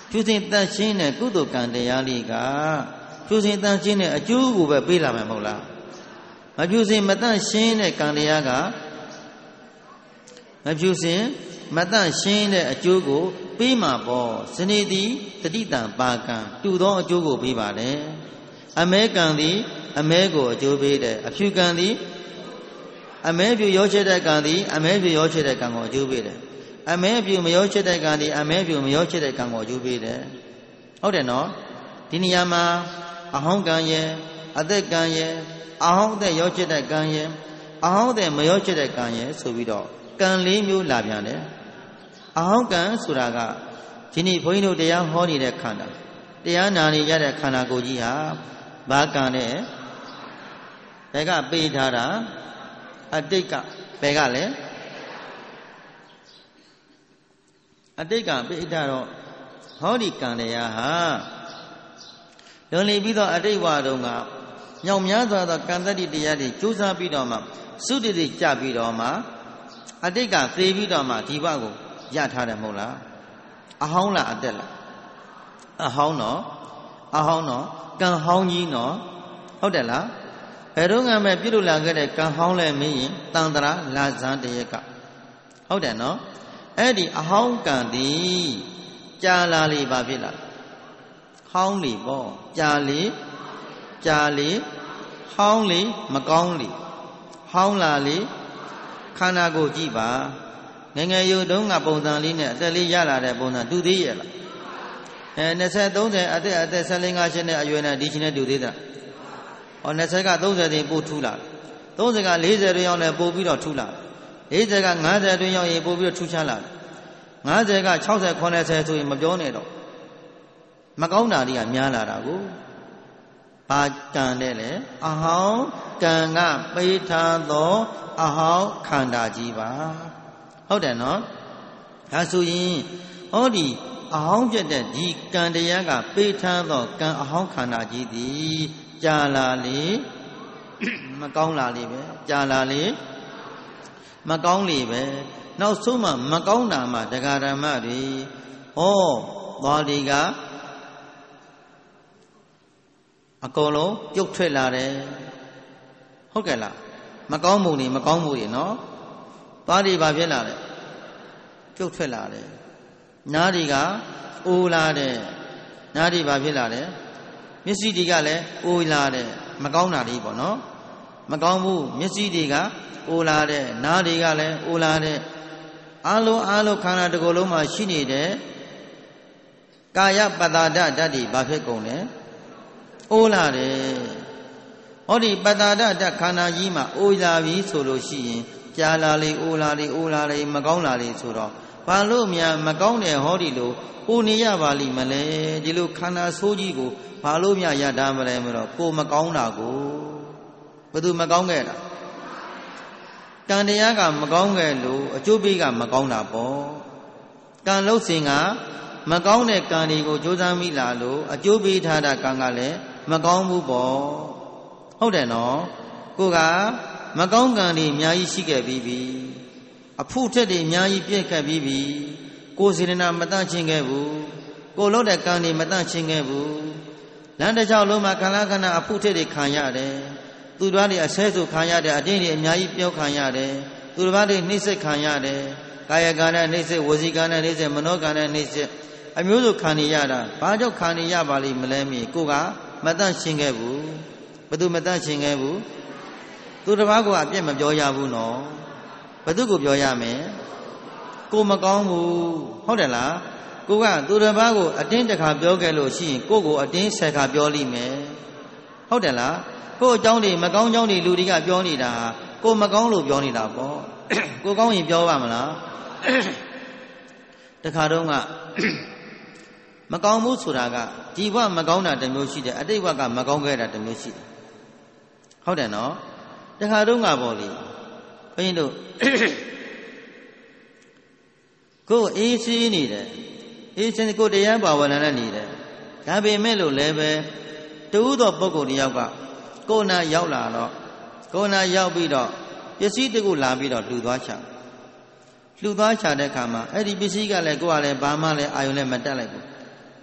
ဖြူစင်တန်ရှင်းတဲ့ကုသိုလ်ကံတရားလေးကဖြူစင်တန်ရှင်းတဲ့အကျိုးကိုပဲပေးလာမှာမဟုတ်လားမဖြူစင်မတန့်ရှင်းတဲ့ကံတရားကမဖြူစင်မတန့်ရှင်းတဲ့အကျိုးကိုပေးမှာပေါ့ဇနီးသည်တတိတံပါကံတူသောအကျိုးကိုပေးပါတယ်အမဲကံသည်အမဲကိုအကျိုးပေးတယ်အဖြူကံသည်အမဲဖြူရောချတဲ့ကံသည်အမဲဖြူရောချတဲ့ကံကိုအကျိုးပေးတယ်အမဲဖြူမရောချတဲ့ကံသည်အမဲဖြူမရောချတဲ့ကံကိုအကျိုးပေးတယ်ဟုတ်တယ်နော်ဒီနေရာမှာအဟောင်းကံရဲ့အသက်ကံရဲ့အဟောင်းအသက်ရောချတဲ့ကံရဲ့အဟောင်းအသက်မရောချတဲ့ကံရဲ့ဆိုပြီးတော့ကံလေးမျိုးလာပြန်တယ်အဟောင်းကံဆိုတာကဒီနေ့ဘုန်းကြီးတို့တရားဟောနေတဲ့ခန္ဓာတရားနာနေရတဲ့ခန္ဓာကိုယ်ကြီးဟာဘာကံနဲ့ဘယ်ကပေးထားတာအတိတ်ကဘယ်ကလဲအတိတ်ကပေးထားတော့ဟောဒီကံတရားဟာလွန်လီပြီးတော့အတိတ်ဘဝတုန်းကညောင်များစွာသောကံတတ္တိတရားတွေကြိုးစားပြီးတော့မှသုတ္တိကြပြီးတော့မှအတိတ်ကသေပြီးတော့မှဒီဘကိုရထားတယ်မဟုတ်လားအဟောင်းလားအသက်လားအဟောင်းနော်အဟောင်းနော်ကံဟောင်းကြီးနော်ဟုတ်တယ်လားဘယ်တော့မှပြုလုပ်လာခဲ့တဲ့ကံဟောင်းလဲမင်းရင်တန်တရာလာဇန်တရက်ကဟုတ်တယ်နော်အဲ့ဒီအဟောင်းကံသည်ကြာလာလေပါဖြစ်လားဟောင်းလေပေါ့ကြာလေကြာလေဟောင်းလေမကောင်းလေဟောင်းလာလေခန္ဓာကိုယ်ကြည့်ပါငယ်ငယ်ရုပ်တုံးကပုံစံလေးနဲ့အသက်လေးရလာတဲ့ပုံစံတူသေးရဲ့လားအဲ၂၀ ၃၀အသက်အသက်၁၄ ၅ရှစ်နဲ့အရွယ်နဲ့ဒီချင်းနဲ့တူသေးတာဟော၂၀က၃၀တင်ပို့ထူလာ၃၀က၄၀တွင်ရောက်နေပို့ပြီးတော့ထူလာ၄၀က၅၀တွင်ရောက်ရင်ပို့ပြီးတော့ထူချလာ၅၀က၆၀ ၇၀ဆိုရင်မပြောနဲ့တော့မကောင်းတာတွေကများလာတာကိုဘာကံတဲ့လဲအဟောင်းကံကပေးထားသောအဟောင်းခန္ဓာကြီးပါဟုတ်တယ်နော်ဒါဆိုရင်ဟောဒီအဟောင်းပြတဲ့ဒီကံတရားကပေးထားသောကံအဟောင်းခန္ဓာကြီးသည်ကြာလာလေမကောင်းလာလေပဲကြာလာလေမကောင်းလေပဲနောက်ဆုံးမှမကောင်းတာမှတရားဓမ္မတွေဟောသွားဒီကအကုန်လုံးပြုတ်ထွက်လာတယ်ဟုတ်ကဲ့လားမကောင်းမှုတွေမကောင်းမှုတွေနော်သွားဒီဘာဖြစ်လာလဲပြုတ်ထွက်လာတယ်နားတွေကအိုးလာတယ်နားတွေဘာဖြစ်လာလဲမျက်စိတွေကလည်းအိုးလာတယ်မကောင်းတာတွေပေါ့နော်မကောင်းဘူးမျက်စိတွေကအိုးလာတယ်နားတွေကလည်းအိုးလာတယ်အလုံးအလုံးခန္ဓာတစ်ခုလုံးမှာရှိနေတဲ့ကာယပတ္တာဒဓာတ်တွေဘာဖြစ်ကုန်လဲအိုးလာတယ်ဟောဒီပတ္တာဒဓာတ်ခန္ဓာကြီးမှာအိုးလာပြီဆိုလို့ရှိရင်ကြာလာလေအိုးလာလေအိုးလာလေမကောင်းလာလေဆိုတော့ဘာလို့များမကောင်းတဲ့ဟောဒီလိုအိုးနေရပါလိမ့်မလဲဒီလိုခန္ဓာဆိုးကြီးကိုဘာလို့များရတာမလဲမလို့ကိုမကောင်းတာကိုဘယ်သူမကောင်းခဲ့တာကံတရားကမကောင်းခဲ့လို့အကျိုးပေးကမကောင်းတာပေါ့ကံလုံးစင်ကမကောင်းတဲ့ကံတွေကိုကြိုးစားမိလာလို့အကျိုးပေးထားတာကံကလည်းမကောင်းဘူးပေါ့ဟုတ်တယ်နော်ကိုကမကောင်းကံတွေအများကြီးရှိခဲ့ပြီးပြီအဖို့ထက်တွေအများကြီးပြည့်ခဲ့ပြီးပြီကိုယ်စေတနာမတန့်ချင်းခဲ့ဘူးကိုလုပ်တဲ့ကံတွေမတန့်ချင်းခဲ့ဘူးလမ်းတစ်လျှောက်လုံးမှာခန္ဓာခန္ဓာအဖို့ထက်တွေခံရတယ်သူတော်တွေအဆဲဆိုခံရတယ်အတင်းတွေအများကြီးပြောခံရတယ်သူတော်တွေနှိမ့်ဆက်ခံရတယ်ကာယကံနဲ့နှိမ့်ဆက်ဝစီကံနဲ့နှိမ့်ဆက်မနောကံနဲ့နှိမ့်ဆက်အမျိုးစုခံနေရတာဘာကြောင့်ခံနေရပါလိမ့်မလဲမင်းကိုကမတန့်ရှင်းခဲ့ဘူးဘယ်သူမတန့်ရှင်းခဲ့ဘူးသူတစ်ပါးကအပြစ်မပြောရဘူးနော်ဘယ်သူကိုပြောရမလဲကိုမကောင်းဘူးဟုတ်တယ်လားကိုကသူတစ်ပါးကိုအတင်းတစ်ခါပြောခဲ့လို့ရှိရင်ကိုကိုအတင်းဆယ်ခါပြောလိမ့်မယ်ဟုတ်တယ်လားကိုအကြောင်းတွေမကောင်းကြောင်းတွေလူတွေကပြောနေတာကိုမကောင်းလို့ပြောနေတာပေါ့ကိုကောင်းရင်ပြောပါမလားတခါတော့ကမကောင်းဘူးဆိုတာကဒီဘဝမကောင်းတာတစ်မျိုးရှိတယ်အတိတ်ဘဝကမကောင်းခဲ့တာတစ်မျိုးရှိတယ်ဟုတ်တယ်နော်တခါတော့ကပေါ့လေဘုန်းကြီးတို့ကိုအေးစီးနေတယ်အေးစင်းကိုတရားပါဝင်လာနေတယ်ဒါပေမဲ့လို့လည်းပဲတူသောပုဂ္ဂိုလ်တယောက်ကကိုယ်နာရောက်လာတော့ကိုယ်နာရောက်ပြီးတော့ပစ္စည်းတခုလာပြီးတော့လှူသွားချလှူသွားချတဲ့အခါမှာအဲ့ဒီပစ္စည်းကလည်းကိုယ်ကလည်းဘာမှလည်းအာယုံလည်းမတက်လိုက်ဘူးဘ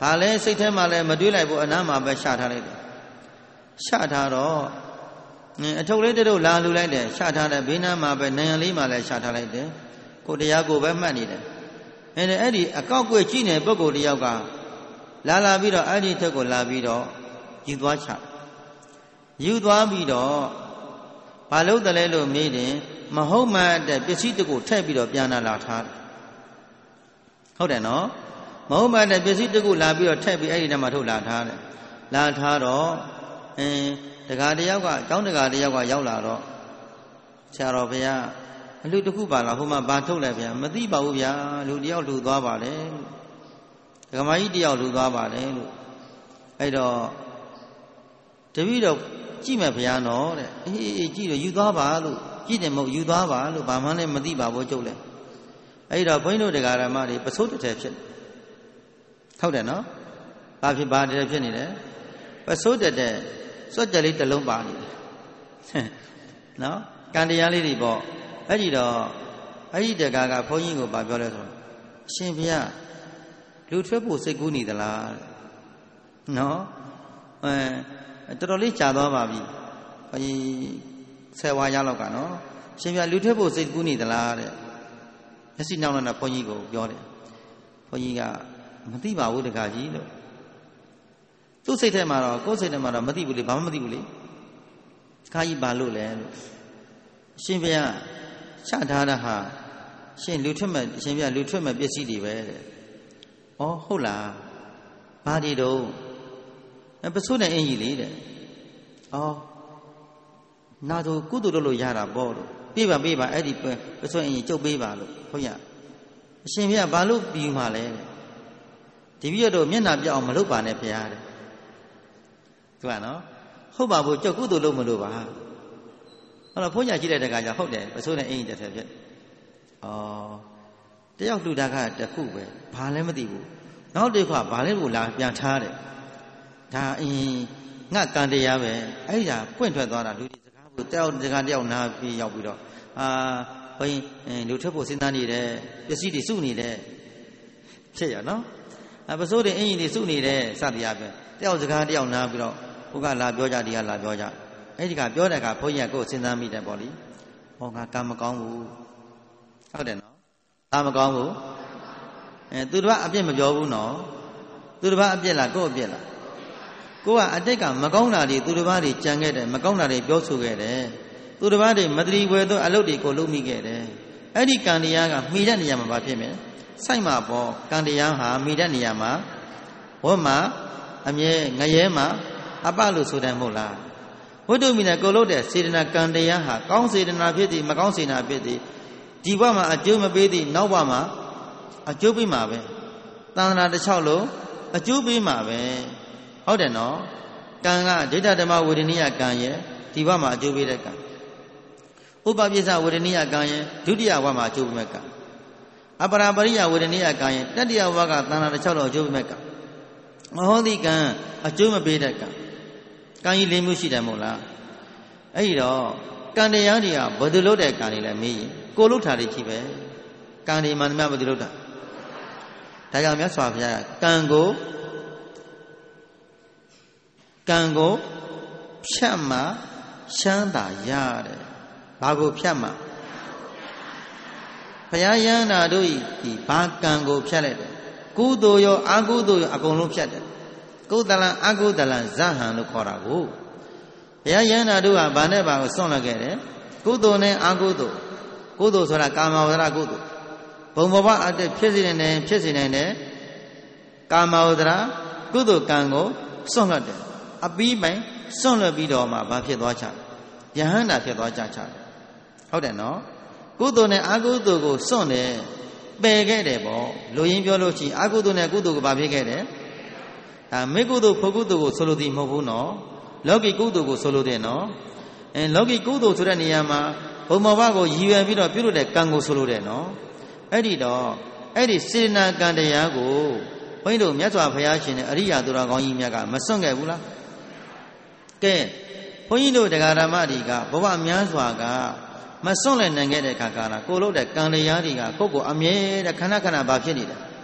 ဘာလဲစိတ်ထဲမှာလဲမတွေးလိုက်ဘူးအနားမှာပဲရှာထားလိုက်တယ်ရှာထားတော့အထုပ်လေးတို့လာလူလိုက်တယ်ရှာထားတယ်ဘေးနားမှာပဲနံရံလေးမှာလဲရှာထားလိုက်တယ်ကိုတရားကိုပဲမှတ်နေတယ်အဲ့ဒီအဲ့ဒီအကောက်ကွေ့ကြည့်နေပုဂ္ဂိုလ်တယောက်ကလာလာပြီးတော့အဲ့ဒီထက်ကိုလာပြီးတော့ယူသွားချယူသွားပြီးတော့ဘာလို့တလဲလို့မေးတယ်မဟုတ်မှတဲ့ပစ္စည်းတကူထည့်ပြီးတော့ပြန်လာလာထားတယ်ဟုတ်တယ်နော်မဟုတ်မှတဲ့ပစ္စည်းတကူလာပြီးတော့ထည့်ပြီးအဲ့ဒီထဲမှာထုတ်လာထားတယ်လာထားတော့အင်းတကားတယောက်ကအကြောင်းတကားတယောက်ကရောက်လာတော့ဆရာတော်ဘုရားအလူတခုပါလားဟိုမှာဘာထုတ်လဲဗျာမသိပါဘူးဗျာလူတယောက်လူသွားပါလေဒကမာကြီးတယောက်လူသွားပါလေလို့အဲ့တော့တပည့်တော်ကြည့်မယ်ဗျာနော်တဲ့အေးအေးကြည့်တော့ယူသွားပါလို့ကြည့်တယ်မဟုတ်ယူသွားပါလို့ဘာမှလည်းမသိပါဘူးကျုပ်လည်းအဲ့တော့ဘုန်းကြီးတို့တရားဓမ္မတွေပစိုးတစ်ထည်ဖြစ်ဟုတ်တယ်နော်ဘာဖြစ်ဘာတည်းဖြစ်နေတယ်ပစိုးတက်တဲ့စွတ်ကြလေးတစ်လုံးပါနေတယ်နော်ကံတရားလေးတွေပေါ့အဲ့ဒီတော့အဲ့ဒီတကားကဘုန်းကြီးကိုဗာပြောလဲဆိုတော့အရှင်ဘုရားလူထွက်ဖို့စိတ်ကူးနေသလားနော်အဲတော်တော်လေးကြာသွားပါပြီဘုန်းကြီးဆယ်ဝါရလောက်ကနော်ရှင်ဘုရားလူထွက်ဖို့စိတ်ကူးနေသလားတဲ့မျက်စိနောက်နောက်ဘုန်းကြီးကိုပြောတယ်ဘုန်းကြီးကမသိပါဘူးတကားကြီးလို့သူ့စိတ်ထဲမှာတော့ကိုယ်စိတ်ထဲမှာတော့မသိဘူးလေဘာမှမသိဘူးလေခါကြီးဘာလို့လဲလို့ရှင်ဘုရားချထားတာဟာရှင်လူထွက်မဲ့ရှင်ဘုရားလူထွက်မဲ့ပစ္စည်းတွေပဲတဲ့။ဩဟုတ်လား။ဘာတွေတော့ပစိုးနဲ့အင်ကြီးလေးတဲ့။ဩနာသူကုသိုလ်လုပ်လို့ရတာပေါ့လို့ပြေးပါပြေးပါအဲ့ဒီပစိုးအင်ကြီးကျုပ်ပေးပါလို့ဘုရားအရှင်ဘုရားဘာလို့ပြီးမှလဲတဲ့။ဒီပြည့်တော့မျက်နှာပြောက်အောင်မလုပ်ပါနဲ့ဘုရားတဲ့။သူကနော်ဟုတ်ပါဘူးကျုပ်ကုသိုလ်လုပ်မလို့ပါ။ဟောတော့ဘုန်းကြီးကြည့်တဲ့တခါကျဟုတ်တယ်ပစိုးနဲ့အင်းကြီးတစ်ထည်ဖြစ်။အော်တယောက်လူတာကတခုပဲဘာလည်းမသိဘူး။နောက်တစ်ခါဘာလဲကိုလာပြန်ထားတယ်။ဒါအင်းငါကံတရားပဲအဲ့ဒါပွင့်ထွက်သွားတာလူဒီစကားကိုတယောက်စကားတယောက်နားပြီးရောက်ပြီးတော့အာဘုန်းကြီးလူထွက်ဖို့စဉ်းစားနေတယ်ပစ္စည်းတွေစုနေတယ်ဖြစ်ရနော်။အပစိုးတွေအင်းကြီးတွေစုနေတယ်စသည်အပြင်တယောက်စကားတယောက်နားပြီးတော့ဘုကလာပြောကြဒီကလာပြောကြအဲ့ဒီကပြောတဲ့ကဘုန်းကြီးကကိုယ်စဉ်းစားမိတယ်ပေါ့လေဟောငါကံမကောင်းဘူးဟုတ်တယ်နော်ကံမကောင်းဘူးအဲသူတို့ကအပြစ်မပြောဘူးနော်သူတို့ကအပြစ်လားကိုယ့်အပြစ်လားကိုကအတိတ်ကမကောင်းတာတွေသူတို့ဘာတွေကြံခဲ့တယ်မကောင်းတာတွေပြောဆိုခဲ့တယ်သူတို့ဘာတွေမတရီဝဲသောအလုပ်တွေကိုလုပ်မိခဲ့တယ်အဲ့ဒီကံတရားကမှီတဲ့နေရာမှာဘာဖြစ်မလဲစိုက်မှာပေါ့ကံတရားဟာမှီတဲ့နေရာမှာဝတ်မှာအမြဲငရဲမှာအပလို့ဆိုတယ်မဟုတ်လားဝိတုမိနဲ့ကိုလို့တဲ့စေတနာကံတရားဟာကောင်းစေတနာဖြစ်သည်မကောင်းစေတနာဖြစ်သည်ဒီဘဝမှာအကျိုးမပေးသည်နောက်ဘဝမှာအကျိုးပေးမှာပဲသံဃာတစ်ချောက်လုံးအကျိုးပေးမှာပဲဟုတ်တယ်နော်ကံကဒိဋ္ဌဓမ္မဝေဒနိယကံရဲ့ဒီဘဝမှာအကျိုးပေးတဲ့ကံဥပပိစ္ဆဝေဒနိယကံရဲ့ဒုတိယဘဝမှာအကျိုးပေးမဲ့ကံအပရာပရိယဝေဒနိယကံရဲ့တတိယဘဝကသံဃာတစ်ချောက်လုံးအကျိုးပေးမဲ့ကံမဟုတ်သည်ကံအကျိုးမပေးတဲ့ကံကံကြီးလေးမျိုးရှိတယ်မဟုတ်လားအဲ့ဒီတော့ကံတရားတွေကဘယ်သူလုပ်တဲ့ကံတွေလဲမေးရင်ကိုလုပ်တာတွေရှိပဲကံတွေမှန်သမျှဘယ်သူလုပ်တာဒါကြောင့်မြတ်စွာဘုရားကံကိုကံကိုဖြတ်မှချမ်းသာရတယ်ဘာကိုဖြတ်မှဘုရားယန္တာတို့ဤဒီဘာကံကိုဖြတ်လိုက်တယ်ကုသိုလ်ရောအကုသိုလ်ရောအကုန်လုံးဖြတ်တယ်ကုသလံအကုသလံဇဟံလို့ခေါ်တာကိုဘုရားယန္တာတို့ကဗာနဲ့ဘာကိုစွန့်လွတ်ခဲ့တယ်ကုသိုလ်နဲ့အကုသိုလ်ကုသိုလ်ဆိုတာကာမဝဒရကုသိုလ်ဘုံဘဝအတ္တဖြစ်စေနိုင်တယ်ဖြစ်စေနိုင်တယ်ကာမဝဒရကုသိုလ်ကံကိုစွန့်လွတ်တယ်အပြီးပိုင်းစွန့်လွတ်ပြီးတော့မှဘာဖြစ်သွားချယဟန္တာဖြစ်သွားကြချတယ်ဟုတ်တယ်နော်ကုသိုလ်နဲ့အကုသိုလ်ကိုစွန့်တယ်ပယ်ခဲ့တယ်ပေါ့လူရင်းပြောလို့ရှိရင်အကုသိုလ်နဲ့ကုသိုလ်ကိုဘာဖြစ်ခဲ့တယ်ဒါမေကုသိုလ်ဖို့ကုသိုလ်ကိုဆိုလိုသည်မဟုတ်ဘူးနော်လောကီကုသိုလ်ကိုဆိုလိုတယ်နော်အဲလောကီကုသိုလ်ဆိုတဲ့နေရာမှာဘုံဘဝကိုရည်ရွယ်ပြီးတော့ပြုလုပ်တဲ့ကံကိုဆိုလိုတယ်နော်အဲ့ဒီတော့အဲ့ဒီစေနာကံတရားကိုဘုန်းကြီးတို့မြတ်စွာဘုရားရှင်နဲ့အရိယာသူတော်ကောင်းကြီးများကမစွန့်ခဲ့ဘူးလားကဲဘုန်းကြီးတို့တရားဓမ္မတွေကဘဝများစွာကမစွန့်လည်းနိုင်ခဲ့တဲ့အခါကလာကိုလို့တဲ့ကံတရားတွေကကိုယ့်ကိုအမြဲတည်းခဏခဏဘာဖြစ်နေတယ်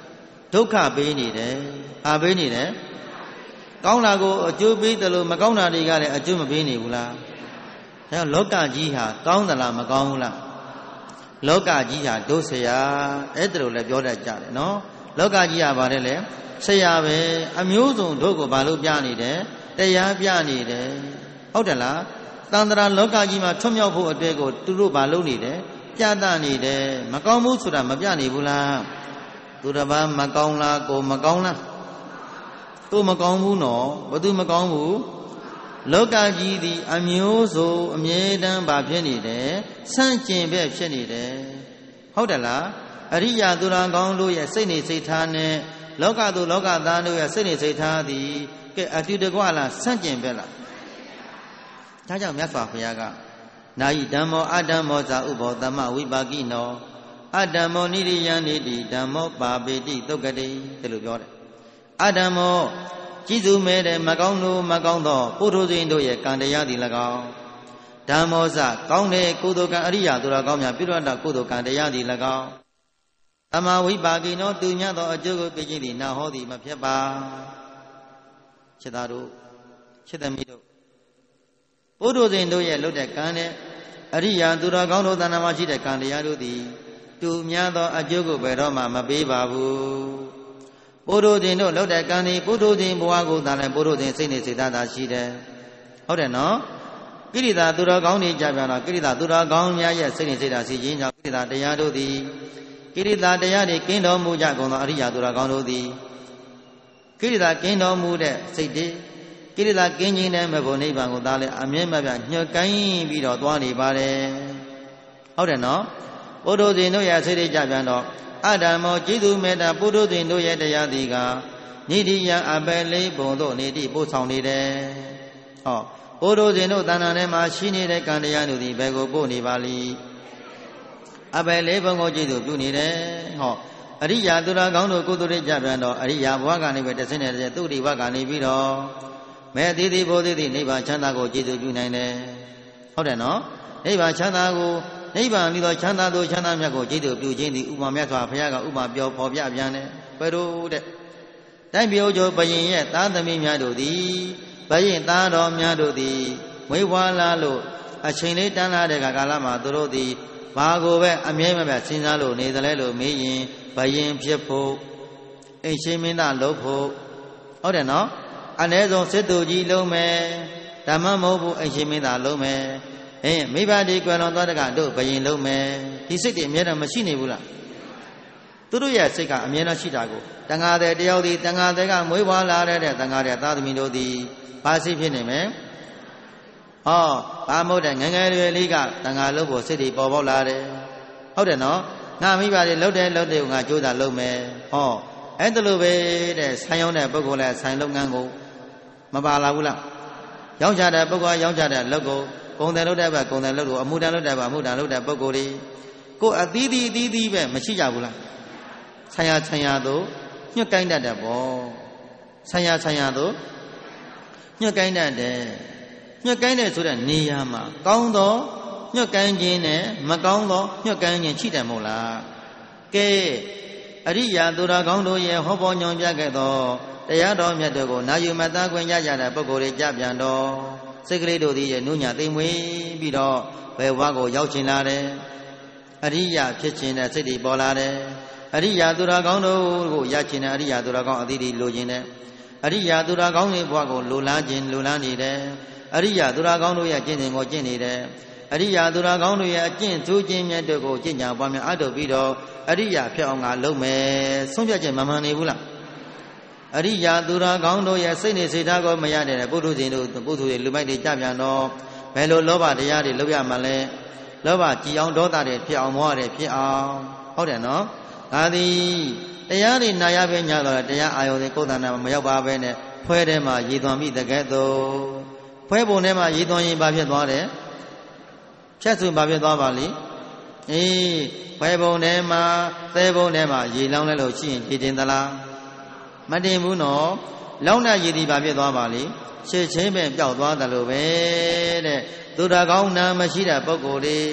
ဒုက္ခပေးနေတယ်အာပေးနေတယ်ကောင်းတာကိုအကျိုးပေးတယ်လို့မကောင်းတာတွေကလည်းအကျိုးမပေးနေဘူးလားဒါကြောင့်လောကကြီးဟာကောင်းသလားမကောင်းဘူးလားလောကကြီးဟာဒုစရာအဲ့ဒါလိုလည်းပြောတတ်ကြတယ်နော်လောကကြီးဟာဗါတယ်လေဆရာပဲအမျိုးစုံတို့ကိုဘာလို့ပြနေတယ်တရားပြနေတယ်ဟုတ်တယ်လားတန်ត្រာလောကကြီးမှာထွတ်မြောက်ဖို့အတွက်ကိုသူတို့ဘာလုပ်နေတယ်ပြသနေတယ်မကောင်းဘူးဆိုတာမပြနေဘူးလားသူတစ်ပါးမကောင်းလားကိုမကောင်းလားကိုမကောင်းဘူးနော်ဘသူမကောင်းဘူးလောကကြီးသည်အမျိုးစုံအမြဲတမ်းဘာဖြစ်နေတယ်ဆန့်ကျင်ဘက်ဖြစ်နေတယ်ဟုတ်တယ်လားအရိယာသူတော်ကောင်းတို့ရဲ့စိတ်နေစိတ်ထားနဲ့လောကသူလောကသားတို့ရဲ့စိတ်နေစိတ်ထားသည်ကဲအတူတကွလားဆန့်ကျင်ဘက်လားဒါကြောင့်မြတ်စွာဘုရားကနာယိဓမ္မောအဓမ္မောဇာဥဘောသမဝိပါကိနောအဓမ္မောနိရိယံနိတိဓမ္မောပါပေတိသုတ်ကတိဒီလိုပြောတယ်အဓမ္မောကြည်စုမဲတဲ့မကောင်းတို့မကောင်းသောပုထုဇဉ်တို့ရဲ့ကံတရားသည်၎င်းဓမ္မောဇကောင်းတဲ့ကုသိုလ်ကံအရိယာသူတော်ကောင်းများပြုရတတ်ကုသိုလ်ကံတရားသည်၎င်းသမဝိပါကိနောသူညသောအကျိုးကိုပြခြင်းသည်နာဟောသည်မဖြစ်ပါချစ်သားတို့ချစ်သမီးတို့ပုထုဇဉ်တို့ရဲ့လုပ်တဲ့ကံနဲ့အရိယာသူတော်ကောင်းတို့သဏ္ဍာန်မှာရှိတဲ့ကံတရားတို့သည်သူများသောအကျိုးကိုဘယ်တော့မှမပေးပါဘူးပုထုဇဉ်တို့လုပ်တဲ့ကံဒီပုထုဇဉ်ဘဝကိုသာလည်းပုထုဇဉ်စိတ်နေစိတ်သားသာရှိတယ်ဟုတ်တယ်နော်ကိရိတာသူတော်ကောင်းတွေကြပြန်တော့ကိရိတာသူတော်ကောင်းများရဲ့စိတ်နေစိတ်သားရှိခြင်းကြောင့်ကိရိတာတရားတို့သည်ကိရိတာတရားတွေကင်းတော်မူကြကုန်သောအရိယာသူတော်ကောင်းတို့သည်ကိရိတာကင်းတော်မူတဲ့စိတ်တွေကိရိတာကင်းခြင်းနဲ့မဘုံနိဗ္ဗာန်ကိုသာလည်းအမြဲမပြတ်ညှို့ကိုင်းပြီးတော့သွားနေပါတယ်ဟုတ်တယ်နော်ပုထုဇဉ်တို့ရဲ့စိတ်တွေကြပြန်တော့အဓမ္မောကျေးဇူးမေတ္တာပုထုဇဉ်တို့ရဲ့တရားသည်ကနိတိယအပယ်လေးဘုံတို့နေတိပို့ဆောင်နေတယ်ဟောပုထုဇဉ်တို့တဏ္ဍာထဲမှာရှိနေတဲ့ကံတရားတို့သည်ဘယ်ကိုပို့နေပါလိအပယ်လေးဘုံကိုကျေးဇူးပြုနေတယ်ဟောအရိယာသူတော်ကောင်းတို့ကုသိုလ်တွေကြပြန်တော့အရိယာဘဝကနေပဲတဆင်းနေတဲ့သူတိဘဝကနေပြီးတော့မဲသီတိဘိုသီတိနိဗ္ဗာန်ချမ်းသာကိုကျေးဇူးပြုနိုင်တယ်ဟုတ်တယ်နော်နိဗ္ဗာန်ချမ်းသာကိုနိဗ္ဗာန်ပြီးတော့ချမ်းသာသောချမ်းသာမြတ်ကိုကျေးဇူးပြုခြင်းသည်ဥပမာမြတ်စွာဘုရားကဥပမာပြောဖော်ပြပြန်တယ်ဘယ်လိုတဲ့တိုင်းပြည်ကျော်ဘယင်ရဲ့သားသမီးများတို့သည်ဘယင်သားတော်များတို့သည်မွေးဖွားလာလို့အချိန်လေးတန်းလာတဲ့ကာလမှာသူတို့သည်ဘာကိုပဲအမြဲမပြတ်စဉ်းစားလို့နေသလဲလို့မေးရင်ဘယင်ဖြစ်ဖို့အိမ်ရှိမင်းသားလုပ်ဖို့ဟုတ်တယ်နော်အ ਨੇ ဆုံးစစ်သူကြီးလုံးမယ်ဓမ္မမဟုတ်ဘူးအိမ်ရှိမင်းသားလုံးမယ်အေးမိဘဒီကွယ်လွန်သွားတဲ့ကတို့ဘယင်လုံးမယ်ဒီစိတ်တွေအမြဲတမ်းမရှိနေဘူးလားသူတို့ရဲ့စိတ်ကအမြဲတမ်းရှိတာကိုတန်ဃာတဲ့တယောက်ဒီတန်ဃာတဲ့ကမွေးဖွားလာတဲ့တန်ဃာတဲ့သားသမီးတို့သည်ဘာစိတ်ဖြစ်နေမယ်ဟောဘာမဟုတ်တဲ့ငငယ်ရွယ်လေးကတန်ဃာလုံးဖို့စိတ်တွေပေါ်ပေါက်လာတယ်ဟုတ်တယ်နော်ငါမိဘတွေလှုပ်တယ်လှုပ်တယ်ငါကြိုးစားလုပ်မယ်ဟောအဲ့ဒါလိုပဲတဲ့ဆိုင်ရောက်တဲ့ပုဂ္ဂိုလ်လည်းဆိုင်လုပ်ငန်းကိုမပါလာဘူးလားရောင်းချတဲ့ပုဂ္ဂိုလ်ရောင်းချတဲ့လုပ်ကိုကုန်တယ်လုပ်တဲ့ဘက်ကုန်တယ်လုပ်လို့အမှုတန်လုပ်တဲ့ဘက်အမှုတန်လုပ်တဲ့ပုဂ္ဂိုလ်တွေကိုအသီးသီးအသီးသီးပဲမရှိကြဘူးလားဆံရဆံရတို့ညှက်ကိုင်းတတ်တယ်ပေါ့ဆံရဆံရတို့ညှက်ကိုင်းတတ်တယ်ညှက်ကိုင်းတယ်ဆိုတဲ့နေရာမှာကောင်းသောညှက်ကိုင်းခြင်းနဲ့မကောင်းသောညှက်ကိုင်းခြင်းရှိတယ်မဟုတ်လားကဲအရိယာသူတော်ကောင်းတို့ရဲ့ဟောပေါ်ညွန်ပြခဲ့သောတရားတော်မြတ်တို့ကိုနာယူမသားခွင့်ရကြတဲ့ပုဂ္ဂိုလ်တွေကြပြန်တော့စိတ်ကလေးတို့သည်ရဲ့နုညသိမ်မွေးပြီးတော့ဘယ်ဘဝကိုရောက်ချင်လာတယ်အရိယာဖြစ်ခြင်းတဲ့စိတ်တွေပေါ်လာတယ်အရိယာသူတော်ကောင်းတို့ကိုရချင်တဲ့အရိယာသူတော်ကောင်းအသီးတွေလိုချင်တယ်အရိယာသူတော်ကောင်းတွေဘဝကိုလိုလားခြင်းလိုလားနေတယ်အရိယာသူတော်ကောင်းတို့ရဲ့ကျင့်စဉ်ကိုကျင့်နေတယ်အရိယာသူတော်ကောင်းတို့ရဲ့အကျင့်သူခြင်းမြတ်တို့ကိုကျင့်ကြံပွားများအထုတ်ပြီးတော့အရိယာဖြစ်အောင်ကလုပ်မယ်ဆုံးဖြတ်ချက်မမှန်နေဘူးလားအရိယာသူတော်ကောင်းတို့ရဲ့စိတ်နေစိတ်ထားကိုမရတဲ့ပုထုဇဉ်တို့ပုထုဇဉ်လူမိုက်တွေကြပြန်တော့ဘယ်လိုလောဘတရားတွေလုပ်ရမှလဲလောဘကြည်အောင်ဒေါသတွေဖြစ်အောင်မောဟတွေဖြစ်အောင်ဟုတ်တယ်နော်ဒါသည်တရားတွေနာရပဲညတော့တရားအာယုန်တွေကိုယ်တဏ္ဍာမရောက်ပါပဲနဲ့ဖွဲထဲမှာရည်သွန်မိတကဲ့သို့ဖွဲပုံထဲမှာရည်သွန်ရင်ဘာဖြစ်သွားတယ်ဖြတ်စုဘာဖြစ်သွားပါလိမ့်အေးဖွဲပုံထဲမှာသဲပုံထဲမှာရေလောင်းလဲလို့ရှိရင်ကြည်တင်သလားမတင်ဘူးနော်လောင်းတဲ့ရည်ဒီဘာဖြစ်သွားပါလိမ့်ရှေ့ချင်းပဲပျောက်သွားတယ်လို့ပဲတဲ့သူတော်ကောင်းနာမရှိတဲ့ပုဂ္ဂိုလ်တွေ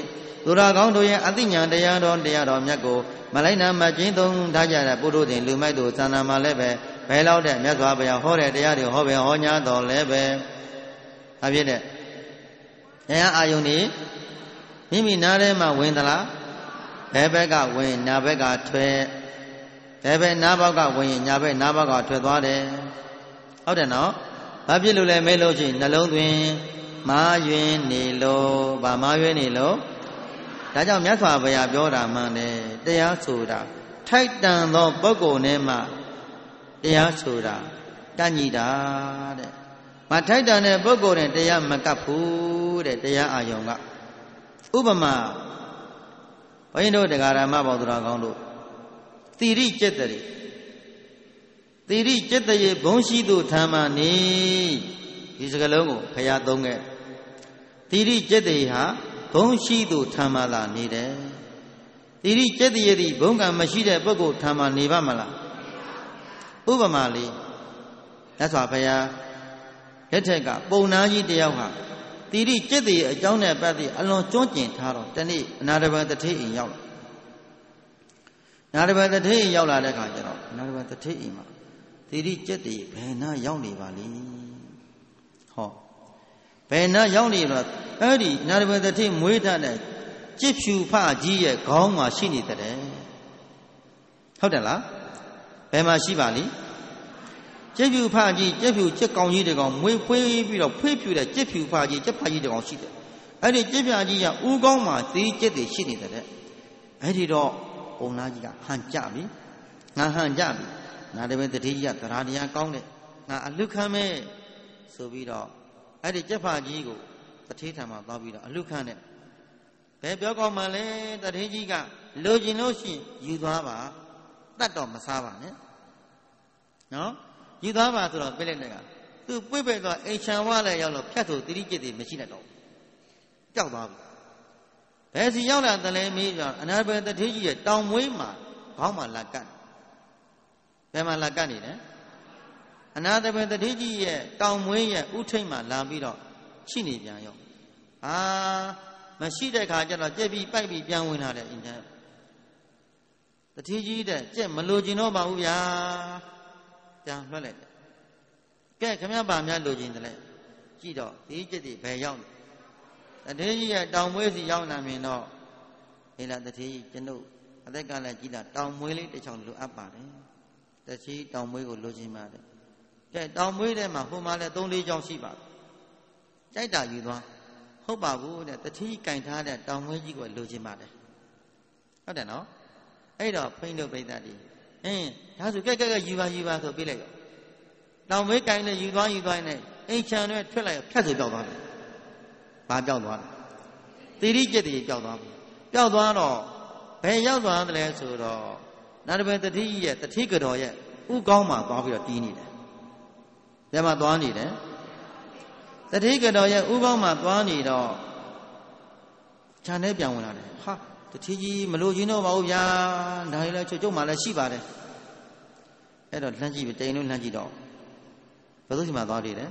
သူတော်ကောင်းတို့ရဲ့အသိဉာဏ်တရားတော်တရားတော်မြတ်ကိုမလိုက်နာမကျင့်သုံးထားကြတဲ့ပုထုဇဉ်လူမိုက်တို့သာနာမှာလည်းပဲဘယ်လောက်တဲ့မြတ်စွာဘုရားဟောတဲ့တရားတွေဟောပဲဟောညာတော်လည်းပဲအဖြစ်တဲ့တရားအာယုန်นี่မိမိနားထဲမှာဝင်သလားဘယ်ဘက်ကဝင်ညာဘက်ကထွက်ဘယ်ဘက်နားဘောက်ကဝင်ရင်ညာဘက်နားဘောက်ကထွက်သွားတယ်ဟုတ်တယ်နော်ဘာဖြစ်လို့လဲမဲလို့ရှိရင်နှလုံးသွင်းမာယွင်းနေလို့ဗာမာယွင်းနေလို့ဒါကြောင့်မြတ်စွာဘုရားပြောတာမှန်တယ်တရားဆိုတာထိုက်တန်သောပုဂ္ဂိုလ်နဲ့မှတရားဆိုတာတန်ညီတာတဲ့မထိုက်တန်တဲ့ပုဂ္ဂိုလ်နဲ့တရားမကပ်ဘူးတဲ့တရားအာယုံကဥပမာဘုန်းကြီးတို့တရားဓမ္မပေါင်းသူတော်ကောင်းတို့သီရိจิตတရေသီရိจิตရေဘုံရှိသူဓမ္မနေဒီစကားလုံးကိုဘုရားသုံးခဲ့သီရိจิตရေဟာဘုံရှိသူဓမ္မလာနေတယ်သီရိจิตရေသည်ဘုံကံမရှိတဲ့ပုဂ္ဂိုလ်ဓမ္မနေပါမလားဥပမာလေးလက်စွာဘုရားလက်ထက်ကပုံနာကြီးတယောက်ဟာသီရိจิตရေအကြောင်းနဲ့ပတ်သက်အလွန်ကျွမ်းကျင်ထားတော့တနေ့အနာတပံတထေးအိမ်ရောက်လာနာတပံတထေးအိမ်ရောက်လာတဲ့ခါကျတော့နာတပံတထေးအိမ်မှာသီရိจิตရေဘယ်နာရောက်နေပါလိမ့်ဟောဘယ်နာရောက်နေတော့အဲ့ဒီနာတပံတထေးမွေးထားတဲ့ကြစ်ဖြူဖကြီးရဲ့ခေါင်းမှာရှိနေတယ်ဟုတ်တယ်လားဘယ်မှာရှိပါလိမ့်ကြက်ဖြူဖကြီးကြက်ဖြူကြက်ကောင်ကြီးတကောင်မွေးဖွေးပြီးတော့ဖွေးဖြူတဲ့ကြက်ဖြူဖကြီးကြက်ဖကြီးတကောင်ရှိတယ်အဲ့ဒီကြက်ဖကြီးကဥကောင်းမှာသီရိจิตတွေရှိနေတယ်အဲ့ဒီတော့ပုံနာကြီးကဟန်ကြပြီငါဟန်ကြပြီနာတပင်တတိယတရားတရားကောင်းတဲ့ငါအလုခံမဲ့ဆိုပြီးတော့အဲ့ဒီကြက်ဖကြီးကိုတထေးထံမှာသွားပြီးတော့အလုခံတဲ့ဘယ်ပြောကောင်းမှလဲတထေးကြီးကလိုချင်လို့ရှိရင်ယူသွားပါတတ်တော့မစားပါနဲ့နော်ယူသွားပါဆိုတော့ပြလိုက်တဲ့ကသူပွေ့ပဲ့သွားအိမ်ချံဝါလည်းရောက်လို့ဖြတ်ဆိုသတိจิตတွေမရှိနဲ့တော့ကြောက်သွားပြီဘယ်စီရောက်လာတလဲမေးကြောင်အနာဘယ်တထေးကြီးရဲ့တောင်မွေးမှာခေါင်းမှာလာကတ်ဘယ်မှာလာကတ်နေလဲအနာဘယ်တထေးကြီးရဲ့တောင်မွေးရဲ့ဥထိတ်မှာလာပြီးတော့ရှိနေပြန်ရောအာမရှိတဲ့ခါကျတော့ကြက်ပြီးပိုက်ပြီးပြန်ဝင်လာတဲ့အိမ်ထဲတထေးကြီးတဲ့ကြက်မလိုချင်တော့ပါဘူးဗျာပြန်လွှတ်လိုက်တယ်ကဲခမည်းပါများလိုချင်တယ်လေကြည့်တော့ဒီจิตတွေဘယ်ရောက်လဲတထေးကြီးရဲ့တောင်မွေးစီရောက်လာမြင်တော့ဟေးလားတထေးကြီးကျွန်ုပ်အသက်ကလည်းကြီးတာတောင်မွေးလေးတစ်ချောင်းလိုအပ်ပါတယ်တထေးတောင်မွေးကိုလိုချင်ပါတယ်ကဲတောင်မွေးထဲမှာဟိုမှာလည်းသုံးလေးချောင်းရှိပါတယ်ကြိုက်တာယူသွားဟုတ်ပါဘူးတဲ့တထေးကင်ထားတဲ့တောင်မွေးကြီးကိုလိုချင်ပါတယ်ဟုတ်တယ်နော်အဲ့တော့ဖိန်းတို့ပြိတ္တာဒီအင်းဒါဆိုကဲကဲကဲယူပါယူပါဆိုပြလိုက်ရောတောင်မေးကိုင်းနဲ့ယူသွားယူသွားနဲ့အိမ်ချံနဲ့ထွက်လိုက်ဖြတ်ဆိုကြောက်သွားတယ်ဘာကြောက်သွားလဲသီရိจิตတွေကြောက်သွားပြီကြောက်သွားတော့ဘယ်ရောက်သွားသလဲဆိုတော့နာတပင်တတိရဲ့တတိကတော်ရဲ့ဥကောင်းမှာသွားပြီးတော့တီးနေတယ်ဘယ်မှာသွားနေတယ်တတိကတော်ရဲ့ဥကောင်းမှာသွားနေတော့ခြံထဲပြန်ဝင်လာတယ်ဟာတတိကြီးမလို့ချင်းတော့ပါဘူးဗျာဒါလည်းချုပ်ချုပ်မှလည်းရှိပါတယ်အဲ့တော့လှမ်းကြည့်ပြီတိန်လို့လှမ်းကြည့်တော့ဘယ်သူ့စီမှာသွားနေတယ်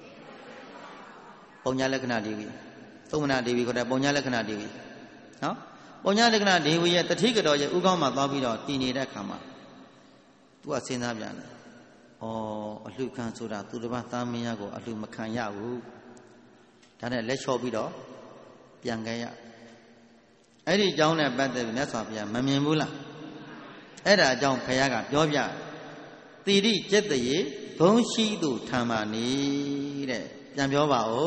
ပုံညာလက္ခဏာဒေဝီသုံးမနာဒေဝီခေါ်တဲ့ပုံညာလက္ခဏာဒေဝီနော်ပုံညာလက္ခဏာဒေဝီရဲ့တတိကတော်ရဲ့ဥကောင်းမှာသွားပြီးတော့တည်နေတဲ့အခါမှာသူကစဉ်းစားပြန်တယ်ဩအလှခံဆိုတာသူတစ်ပါးသားမင်းရကိုအလှမခံရဘူးဒါနဲ့လက်လျှော့ပြီးတော့ပြန်ခဲ့ရအဲ့ဒီအကြောင်းနဲ့ပတ်သက်ပြီးမြတ်စွာဘုရားမမြင်ဘူးလားအဲ့ဒါအကြောင်းဘုရားကပြောပြသီရိจิตရေဘုံရှိသူထံမှနေတဲ့ပြန်ပြောပါဦး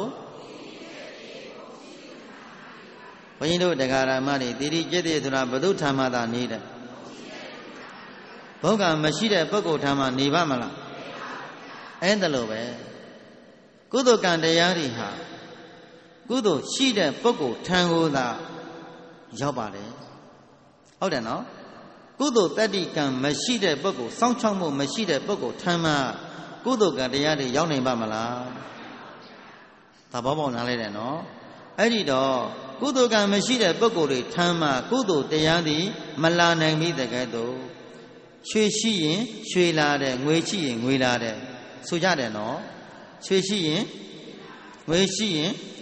ဘုန်းကြီးတို့တရားဓမ္မတွေသီရိจิตရေဆိုတာဘု து ထံမှသာနေတဲ့ဘုံကမရှိတဲ့ပုဂ္ဂိုလ်ထံမှနေပါမလားအဲ့ဒါလိုပဲကုသိုလ်ကံတရားတွေဟာကုသိုလ်ရှိတဲ့ပုဂ္ဂိုလ်ထံကိုသာရောက်ပါတယ်ဟုတ်တယ်နော်ကုသိုလ်တတ္တိကံမရှိတဲ့ပုဂ္ဂိုလ်စောင့်ချောက်မှုမရှိတဲ့ပုဂ္ဂိုလ်ထံမှကုသိုလ်ကံတရားတွေရောက်နိုင်ပါမလားသဘောပေါက်နားလဲတယ်နော်အဲ့ဒီတော့ကုသိုလ်ကံမရှိတဲ့ပုဂ္ဂိုလ်တွေထံမှကုသိုလ်တရားတွေမလာနိုင်ပြီတကယ်တော့ရွှေရှိရင်ရွှေလာတယ်ငွေရှိရင်ငွေလာတယ်ဆိုကြတယ်နော်ရွှေရှိရင်ငွေရှိရင်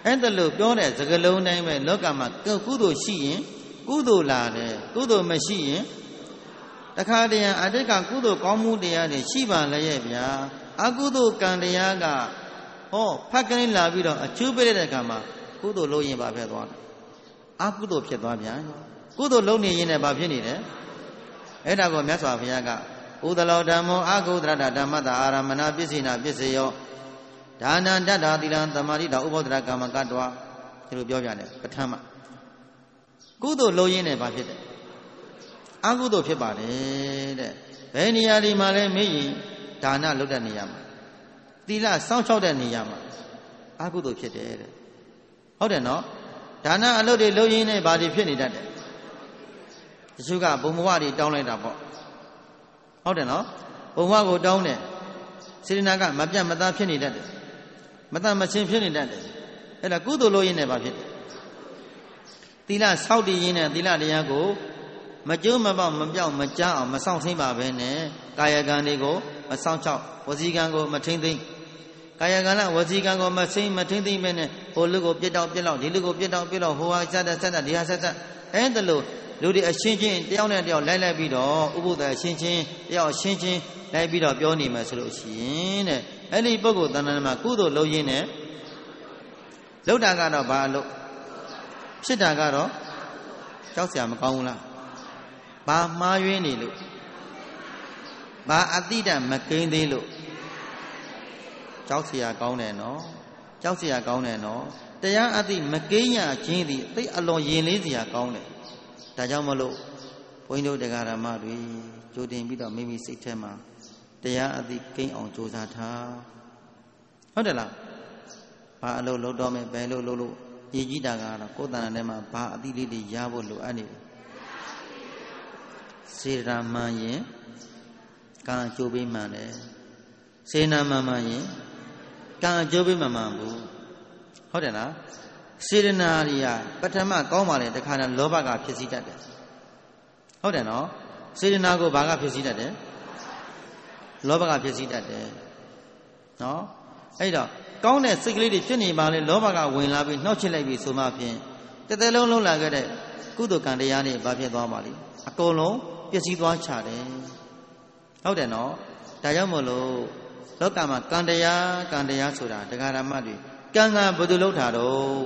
အဲ့ဒါလို့ပြောတဲ့စကားလုံးတိုင်းပဲလောကမှာကုသိုလ်ရှိရင်ကုသိုလ်လာတယ်ကုသိုလ်မရှိရင်တခါတည်းအတိတ်ကကုသိုလ်ကောင်းမှုတရားတွေရှိပါလေရဲ့ဗျာအကုသိုလ်ကံတရားကဟောဖတ်ကလေးလာပြီးတော့အကျိုးပေးတဲ့အခါမှာကုသိုလ်လုပ်ရင်ဘာဖြစ်သွားလဲအကုသိုလ်ဖြစ်သွားပြန်ကုသိုလ်လုပ်နေရင်လည်းဘာဖြစ်နေလဲအဲ့ဒါကိုမြတ်စွာဘုရားကဥဒလောဓမ္မောအကုသရတဓမ္မတာအာရမဏပစ္စေနာပစ္စယောဒါနံတတ္တာသီလံသမာဓိတာဥပ္ပောဒရကမ္မကတ္တဝါဒီလိုပြောပြတယ်ပဋ္ဌာန်းမှာကုသိုလ်လုပ်ရင်းနဲ့ဘာဖြစ်တယ်အကုသိုလ်ဖြစ်ပါတယ်တဲ့ဘယ်နေရာဒီမှာလဲမေးရင်ဒါနလုပ်တဲ့နေရာမှာသီလစောင့်ရှောက်တဲ့နေရာမှာအကုသိုလ်ဖြစ်တယ်တဲ့ဟုတ်တယ်နော်ဒါနအလုပ်တွေလုပ်ရင်းနဲ့ဘာတွေဖြစ်နေတတ်တယ်တချို့ကဘုံဘဝတွေတောင်းလိုက်တာပေါ့ဟုတ်တယ်နော်ဘုံဘဝကိုတောင်းတယ်စေတနာကမပြတ်မသားဖြစ်နေတတ်တယ်မတတ်မချင်းဖြစ်နေတတ်တယ်အဲ့ဒါကုသိုလ်လုပ်ရင်းနဲ့ဘာဖြစ်တယ်သီလစောင့်တည်ရင်းနဲ့သီလတရားကိုမကျိုးမပေါက်မပြောက်မကြားအောင်မဆောင်သိမ့်ပါပဲနဲ့ကာယကံတွေကိုမဆောင်ချောက်ဝစီကံကိုမထိမ့်သိမ့်ကာယကံနဲ့ဝစီကံကိုမစိမ့်မထိမ့်သိမ့်ပဲနဲ့ဟိုလူကိုပြစ်တော့ပြစ်တော့ဒီလူကိုပြစ်တော့ပြစ်တော့ဟိုဟာဆက်တဲ့ဆက်တဲ့ဒီဟာဆက်တဲ့အဲ့ဒါလို့လူတွေအချင်းချင်းတယောက်နဲ့တယောက်လိုက်လိုက်ပြီးတော့ဥပုသ္တအချင်းချင်းတယောက်အချင်းချင်းလိုက်ပြီးတော့ပြောနေမယ်ဆိုလို့ရှိရင်တဲ့အဲ့ဒီပုဂ္ဂိုလ်တဏ္ဍာမှာကုသိုလ်လုပ်ရင်းနဲ့လုပ်တာကတော့ဘာလို့ဖြစ်တာကတော့ကြောက်စရာမကောင်းဘူးလားဘာမှားယွင်းနေလို့ဘာအတိတမကိန်းသေးလို့ကြောက်စရာကောင်းတယ်နော်ကြောက်စရာကောင်းတယ်နော်တရားအတိမကိန်းရခြင်းသည်သိအလွန်ရင်လေးစရာကောင်းတယ်ဒါကြောင့်မလို့ဘုန်းကြီးတို့တရားဓမ္မတွေကြိုတင်ပြီးတော့မိမိစိတ်ထဲမှာတရားအတိကိန်းအောင်ကြိုးစားထားဟုတ်တယ်လားဘာအလုပ်လုပ်တော့မယ်ဘယ်လိုလုပ်လို့ရည်ကြီးတာကတော့ကိုယ်တဏ္ဍာထဲမှာဘာအတိလေးတွေရဖို့လိုအပ်နေတယ်စေတနာမှန်ရင်ကံအကျိုးပေးမှန်တယ်စေနာမှန်မှန်ရင်ကံအကျိုးပေးမှန်မှန်ဘူးဟုတ်တယ်လားစေတနာတွေကပထမကောင်းပါလေတခါတည်းလောဘကဖြစ်စည်းတတ်တယ်ဟုတ်တယ်နော်စေတနာကိုဘာကဖြစ်စည်းတတ်တယ်လောဘကဖြစ်စည်းတတ်တယ်နော်အဲ့တော့ကောင်းတဲ့စိတ်ကလေးတွေဖြစ်နေပါလေလောဘကဝင်လာပြီးနှောက်ချစ်လိုက်ပြီးဆိုမှဖြင့်တစ်သက်လုံးလုံးလာခဲ့တဲ့ကုသိုလ်ကံတရားတွေဘာဖြစ်သွားပါလိမ့်အကုန်လုံးပျက်စီးသွားချတယ်ဟုတ်တယ်နော်ဒါကြောင့်မို့လို့လောကမှာကံတရားကံတရားဆိုတာတရားဓမ္မတွေကံကဘယ်သူလုပ်တာတော့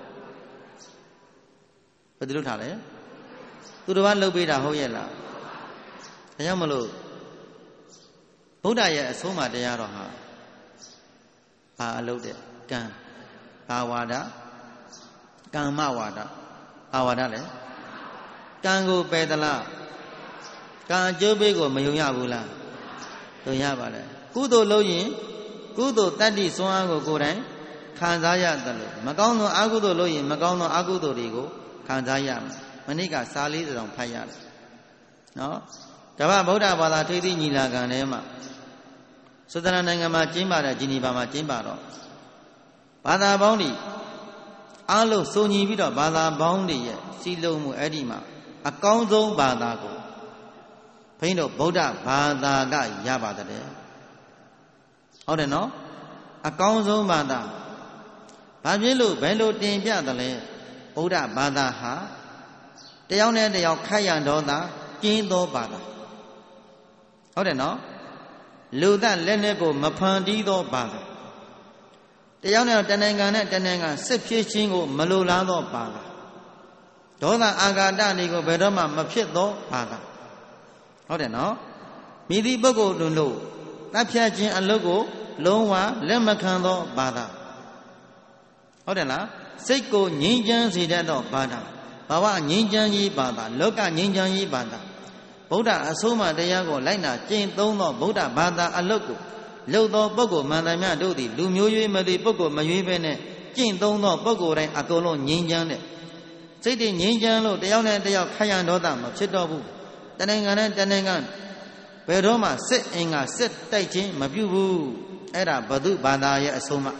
ဘယ်သူလုပ်တာလဲသူတော်ဘာလုပ်ပေးတာဟုတ်ရဲ့လားဒါကြောင့်မလို့ဗုဒ္ဓရဲ့အဆုံးအမတရားတော်ဟာဘာအလုပ်တဲ့ကံဘာဝါဒကမ္မဝါဒဘာဝါဒလဲကံကိုပယ်သလားကံအကျိုးပေးကိုမယုံရဘူးလားယုံရပါလေကုသိုလ်လုပ်ရင်ကုသိုလ်တတ္တိစွမ်းအားကိုကိုယ်တိုင်ခံစားရတယ်လို့မကောင်းသောအကုသိုလ်လုပ်ရင်မကောင်းသောအကုသိုလ်တွေကိုခံစားရမယ်မနေ့ကစာလေးစုံဖတ်ရတယ်နော်တပ္ပဗုဒ္ဓဘာသာထိပ်သီးညီလာခံထဲမှာဆွစ်ဇာလန်နိုင်ငံမှာကျင်းပတဲ့ဂျီနီဗာမှာကျင်းပတော့ဘာသာပေါင်းတွေအားလုံးစုံညီပြီးတော့ဘာသာပေါင်းတွေရဲ့စီလုံးမှုအဲ့ဒီမှာအကောင်းဆုံးဘာသာကိုဘုန်းကြီးတို့ဗုဒ္ဓဘာသာကရပါတယ်ဟုတ်တယ်နော်အကောင်းဆုံးဘာသာဘာဖြစ်လို့ဘယ်လိုတင်ပြတယ်လဲဗုဒ္ဓဘာသာဟာတယောက်နဲ့တယောက်ခိုက်ရန်ဒေါသကျင်းသောဘာသာဟုတ်တယ်နော်လူသက်လက်နဲ့ကိုမဖန်တီးသောဘာသာတယောက်နဲ့တနိုင်ငံနဲ့တနိုင်ငံစစ်ဖြစ်ခြင်းကိုမလိုလားသောဘာသာဒေါသအာဃာတတွေကိုဘယ်တော့မှမဖြစ်သောဘာသာဟုတ်တယ်နော်မိသည့်ပုဂ္ဂိုလ်တို့လို့တပ်ဖြတ်ခြင်းအလုပ်ကိုလုံးဝလက်မခံသောဘာသာဟုတ်တယ်လားစိတ်ကိုငြိမ်းချမ်းစေတတ်သောဘာသာဘာဝငြိမ်းချမ်းရေးဘာသာလောကငြိမ်းချမ်းရေးဘာသာဗုဒ္ဓအဆုံးအမတရားကိုလိုက်နာကျင့်သုံးသောဗုဒ္ဓဘာသာအလုပ်ကိုလုပ်သောပုဂ္ဂိုလ်မှန်သမျှတို့သည်လူမျိုးရွေးမသည်ပုဂ္ဂိုလ်မရွေးဘဲနဲ့ကျင့်သုံးသောပုဂ္ဂိုလ်တိုင်းအကုန်လုံးငြိမ်းချမ်းတဲ့စိတ်တည်ငြိမ်းချမ်းလို့တယောက်နဲ့တယောက်ခိုက်ရန်ဒေါသမဖြစ်တော့ဘူးတနိုင်ငံနဲ့တနိုင်ငံဘယ်တော့မှစစ်အင်္ဂါစစ်တိုက်ခြင်းမပြုဘူးအဲ့ဒါဘု து ဘာသာရဲ့အဆုံးအမ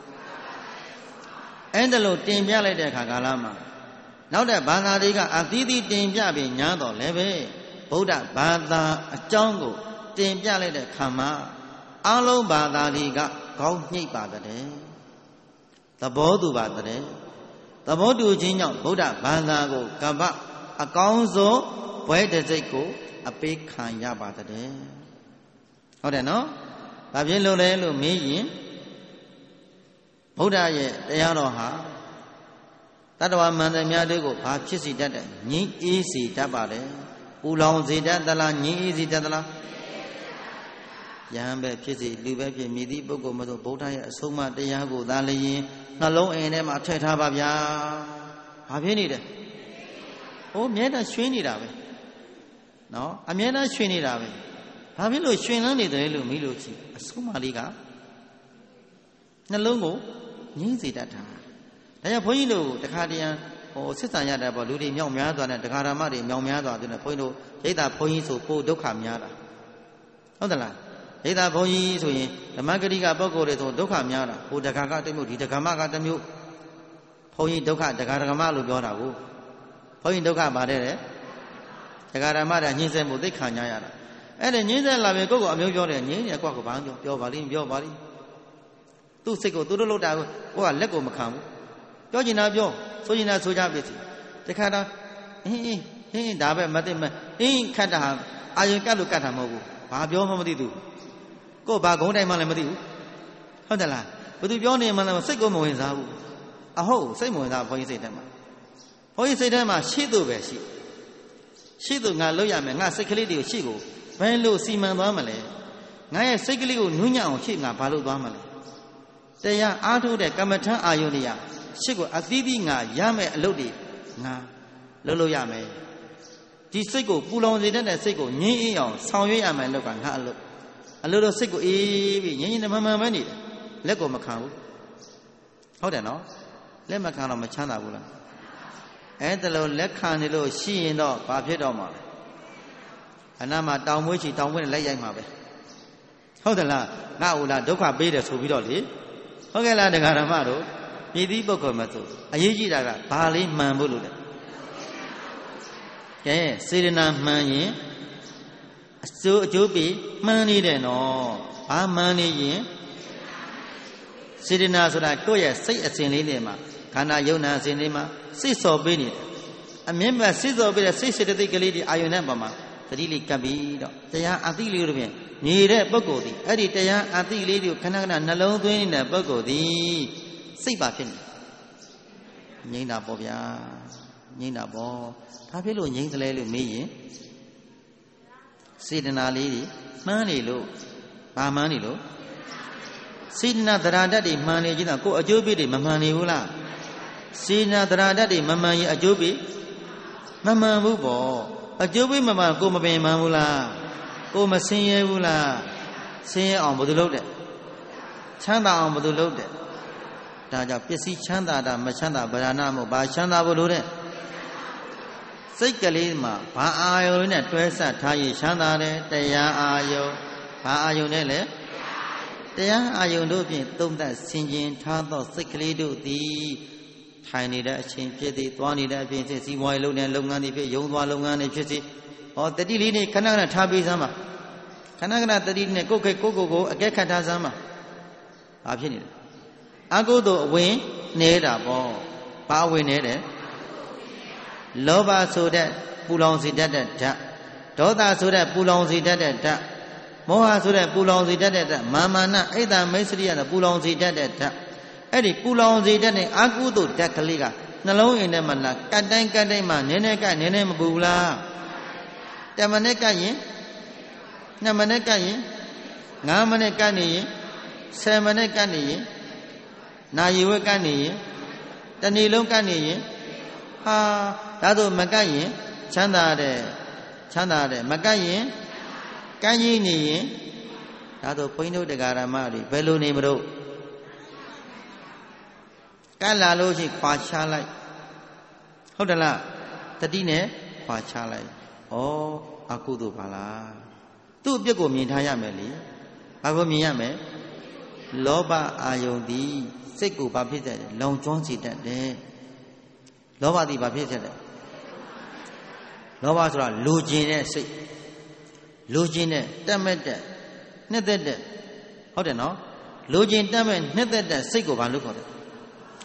အဲ့ဒါလို့တင်ပြလိုက်တဲ့အခါကာလမှာနောက်တဲ့ဘာသာတွေကအသီးသီးတင်ပြပြီးညားတော့လည်းပဲဗုဒ္ဓဘာသာအကြောင်းကိုတင်ပြလိုက်တဲ့ခါမှာအလုံးဘာသာတွေကခေါင်းညှိပ်ပါတဲ့ဘောတူပါတယ်သဘောတူခြင်းကြောင့်ဗုဒ္ဓဘာသာကိုကမ္ဘာအကောင်းဆုံးဘွဲတစိတ်ကိုအပေးခံရပါတယ်ဟုတ်တယ်နော်ဘာဖြစ်လို့လဲလို့မေးရင်ဗုဒ္ဓရဲ့တရားတော်ဟာတတ္တဝါမန္တများတို့ကိုဘာဖြစ်စီတတ်တယ်ငြိမ်းအေးစီတတ်ပါတယ်ပူလောင်စေတတ်သလားငြိမ်းအေးစီတတ်သလားယဟန်ပဲဖြစ်စီလူပဲဖြစ်မြည်သည့်ပုဂ္ဂိုလ်မဆိုဗုဒ္ဓရဲ့အဆုံးအမတရားကိုသာလျင်နှလုံးအိမ်ထဲမှာထည့်ထားပါဗျာဘာဖြစ်နေတယ်ဟိုမြဲတမ်းရွှင်နေတာပဲနော်အမြဲတမ်းရွှင်နေတာပဲဘာဖြစ်လို့ရွှင်လန်းနေတယ်လို့မိလို့ကြည့်အဆုံးအမလေးကနှလုံးကိုငြိမ်းစေတတ်တာဒါကြောင့်ဘုန်းကြီးတို့တခါတည်းဟိုစစ်ဆန်ရတဲ့ပေါ့လူတွေမြောက်များစွာနဲ့တရားဓမ္မတွေမြောက်များစွာတဲ့ဘုန်းကြီးတို့ရိတ်တာဘုန်းကြီးဆိုပို့ဒုက္ခများတာဟုတ်သလားရိတ်တာဘုန်းကြီးဆိုရင်ဓမ္မဂရိကပုဂ္ဂိုလ်တွေဆိုဒုက္ခများတာဟိုတခါကတမျိုးဒီတခါမှကတမျိုးဘုန်းကြီးဒုက္ခတရားဓမ္မလို့ပြောတာကိုဘုန်းကြီးဒုက္ခပါတယ်တဲ့တရားဓမ္မတွေညှင်းဆဲမှုသိခံကြရတာအဲ့ဒါညှင်းဆဲလာပြီကိုယ့်ကိုအမျိုးပြောတယ်ညှင်းတယ်ကွာကဘာပြောပြောပါလိမ့်ပြောပါလိမ့်သူ့စိတ်ကိုသူတို့လောက်တာကိုကိုကလက်ကိုမခံဘူးပြောချင်တာပြောဆိုချင်တာဆိုကြပြီတခါတော့အင်းအင်းအင်းဒါပဲမသိမအင်းခတ်တာအာယုကတ်လို့ကတ်တာမဟုတ်ဘူးဘာပြောမှမသိသူကိုဘာဂုံးတိုင်းမှလည်းမသိဘူးဟုတ်တယ်လားဘယ်သူပြောနေမှလည်းစိတ်ကိုမဝင်စားဘူးအဟုတ်စိတ်မဝင်စားဘုန်းကြီးစိတ်ထဲမှာဘုန်းကြီးစိတ်ထဲမှာရှေ့သို့ပဲရှိရှေ့သို့ငါလောက်ရမယ်ငါစိတ်ကလေးတွေကိုရှေ့ကိုဘယ်လိုစီမံသွားမလဲငါရဲ့စိတ်ကလေးကိုနူးညံ့အောင်ရှေ့ငါဘာလုပ်သွားမလဲတရားအားထုတ်တဲ့ကမ္မထအာယုန်တွေကရှစ်ကိုအသီးသီးငါရမယ်အလုပ်တွေငါလုပ်လို့ရမယ်ဒီစိတ်ကိုပူလောင်စေတတ်တဲ့စိတ်ကိုငြင်းအေးအောင်ဆောင်ရွက်ရမယ်လောက်ကငါအလုပ်အလုပ်တော့စိတ်ကိုအေးပြီးငြင်းငြင်းနဲ့မှန်မှန်ပဲနေတယ်လက်ကိုမခံဘူးဟုတ်တယ်နော်လက်မခံတော့မချမ်းသာဘူးလားအဲ့ဒါလို့လက်ခံနေလို့ရှိရင်တော့ဘာဖြစ်တော့မှာလဲအနာမှာတောင်မွေးချီတောင်မွေးနဲ့လက်ရိုက်မှာပဲဟုတ်တယ်လားငါ့ဦးလားဒုက္ခပေးတယ်ဆိုပြီးတော့လေဟုတ်ကဲ့လားတရားဓမ္မတို့မြည်သည့်ပုဂ္ဂိုလ်မဆိုအရေးကြီးတာကဘာလေးမှန်ဖို့လို့လဲကဲစေတနာမှန်ရင်အကျိုးအကျိုးပြီးမှန်နေတယ်နော်ဘာမှန်နေရင်စေတနာဆိုတာကိုယ့်ရဲ့စိတ်အစဉ်လေးတွေမှာခန္ဓာယုံနာအစဉ်လေးမှာစိတ်စော်ပေးနေတယ်အမြင့်မြတ်စိတ်စော်ပေးတဲ့စိတ်စေတသိက်ကလေးတွေအာယုန်နဲ့ပါမှာသတိလေးကပ်ပြီးတော့တရားအသိလေးတို့ဖြင့်နေတဲ့ပုဂ္ဂိုလ်ဒီအဲ့ဒီတရားအသိလေးတွေကိုခဏခဏနှလုံးသွင်းနေတဲ့ပုဂ္ဂိုလ်ဒီစိတ်ပါဖြစ်နေငြိမ့်တာပေါ့ဗျာငြိမ့်တာပေါ့ဒါဖြစ်လို့ငြိမ့်သလဲလို့မေးရင်စေတနာလေးတွေမှန်းနေလို့ဘာမှန်းနေလို့စေတနာသရတတ်တွေမှန်နေခြင်းတော့ကိုယ်အကျိုးပေးတွေမမှန်နေဘူးလားစေတနာသရတတ်တွေမမှန်ရင်အကျိုးပေးမမှန်ဘူးပေါ့အကျိုးပေးမမှန်ကိုမပင်မှန်ဘူးလားကိုမဆင်းရဲဘူးလားဆင်းရဲအောင်ဘယ်သူလုပ်တဲ့ချမ်းသာအောင်ဘယ်သူလုပ်တဲ့ဒါကြောင့်ပစ္စည်းချမ်းသာတာမချမ်းသာဗราဏမဟုတ်ဘာချမ်းသာဖို့လို့တဲ့စိတ်ကလေးမှာဘာအာယုန်နဲ့တွဲဆက်ထားရင်ချမ်းသာတယ်တရားအာယုန်ဘာအာယုန်နဲ့လဲတရားအာယုန်တို့ဖြင့်သုံးသပ်ဆင်ခြင်ထားသောစိတ်ကလေးတို့သည်ထိုင်နေတဲ့အချိန်ဖြစ်သည်သွားနေတဲ့အချိန်ဖြစ်စီးပွားရေးလုပ်တဲ့လုပ်ငန်းတွေဖြစ်ရုံသွားလုပ်ငန်းတွေဖြစ်စီဟောတတိလေးနဲ့ခဏခဏထားပေးစမ်းပါခဏခဏတတိနဲ့ကိုယ်ကိုကိုကိုအကဲခတ်ထားစမ်းပါဘာဖြစ်နေလဲအကုသိုလ်အဝင်နေတာပေါ့ဘာအဝင်နေတယ်လောဘဆိုတဲ့ပူလောင်စေတတ်တဲ့ဓာတ်ဒေါသဆိုတဲ့ပူလောင်စေတတ်တဲ့ဓာတ်မောဟဆိုတဲ့ပူလောင်စေတတ်တဲ့ဓာတ်မာမာနအိတ်တမိတ်စရိယတဲ့ပူလောင်စေတတ်တဲ့ဓာတ်အဲ့ဒီပူလောင်စေတတ်တဲ့အကုသိုလ်ဓာတ်ကလေးကနှလုံးအိမ်ထဲမှာလာကတ်တိုင်းကတ်တိုင်းမှာနည်းနည်းကနည်းနည်းမပူလားတမနဲ့ကရင်နှစ်မနဲ့ကရင်ငါးမနဲ့ကနေရင်ဆယ်မနဲ့ကနေရင်နာယီဝက်ကနေရင်တဏီလုံးကနေရင်ဟာဒါဆိုမကတ်ရင်ချမ်းသာတယ်ချမ်းသာတယ်မကတ်ရင်ကန်းကြီးနေရင်ဒါဆိုဘုန်းကြီးတို့တရားဓမ္မတွေဘယ်လိုနေမလို့ကတ်လာလို့ရှိခွာချလိုက်ဟုတ်တယ်လားတတိနဲ့ခွာချလိုက်ဩအကုသို့ပါလားသူ့အပြစ်ကိုမြင်ထားရမယ်လေဘာကိုမြင်ရမယ်လောဘအာယုန်သည်စိတ်ကိုဘာဖြစ်တဲ့လောင်ကျွမ်းစေတတ်တယ်လောဘသည်ဘာဖြစ်တဲ့လောဘဆိုတာလူကျင်တဲ့စိတ်လူကျင်တဲ့တက်မဲ့တဲ့နှစ်သက်တဲ့ဟုတ်တယ်နော်လူကျင်တက်မဲ့နှစ်သက်တဲ့စိတ်ကိုဘာလို့ခေါ်လဲ